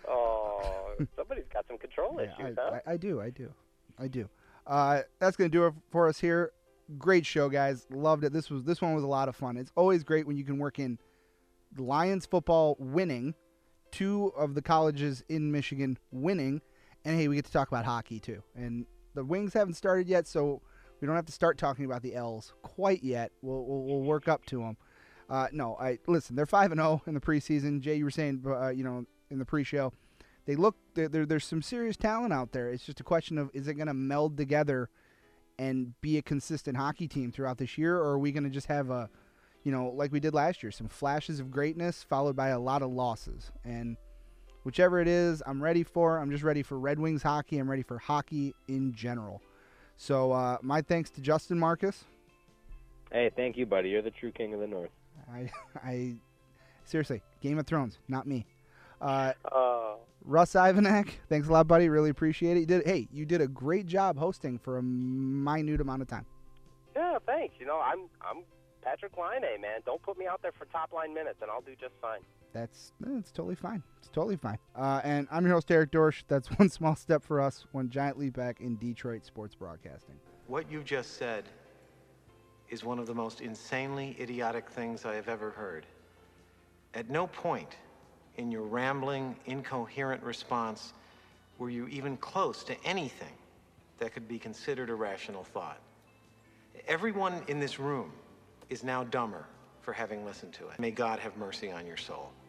Oh, somebody's got some control Yeah, issues, I, huh? I, I do, I do, I do. Uh, that's gonna do it for us here. Great show, guys. Loved it. This was this one was a lot of fun. It's always great when you can work in Lions football winning, two of the colleges in Michigan winning, and hey, we get to talk about hockey too. And the Wings haven't started yet, so we don't have to start talking about the L's quite yet. We'll we'll, we'll work up to them. Uh, no, I listen. They're five and zero in the preseason. Jay, you were saying, uh, you know, in the pre-show, they look. They're, they're, there's some serious talent out there. It's just a question of is it going to meld together and be a consistent hockey team throughout this year, or are we going to just have a, you know, like we did last year, some flashes of greatness followed by a lot of losses? And whichever it is, I'm ready for. I'm just ready for Red Wings hockey. I'm ready for hockey in general. So uh, my thanks to Justin Marcus. Hey, thank you, buddy. You're the true king of the North. I, I seriously, Game of Thrones, not me. Uh, Oh, Russ Ivanek, thanks a lot, buddy. Really appreciate it. You did, hey, you did a great job hosting for a minute amount of time. yeah, thanks. You know, I'm I'm Patrick Line, man. Don't put me out there for top line minutes, and I'll do just fine. That's that's totally fine. It's totally fine. Uh, and I'm your host, Eric Dorsch. That's one small step for us, one giant leap back in Detroit sports broadcasting. What you just said is one of the most insanely idiotic things I have ever heard. At no point in your rambling, incoherent response were you even close to anything that could be considered a rational thought. Everyone in this room is now dumber for having listened to it. May God have mercy on your soul.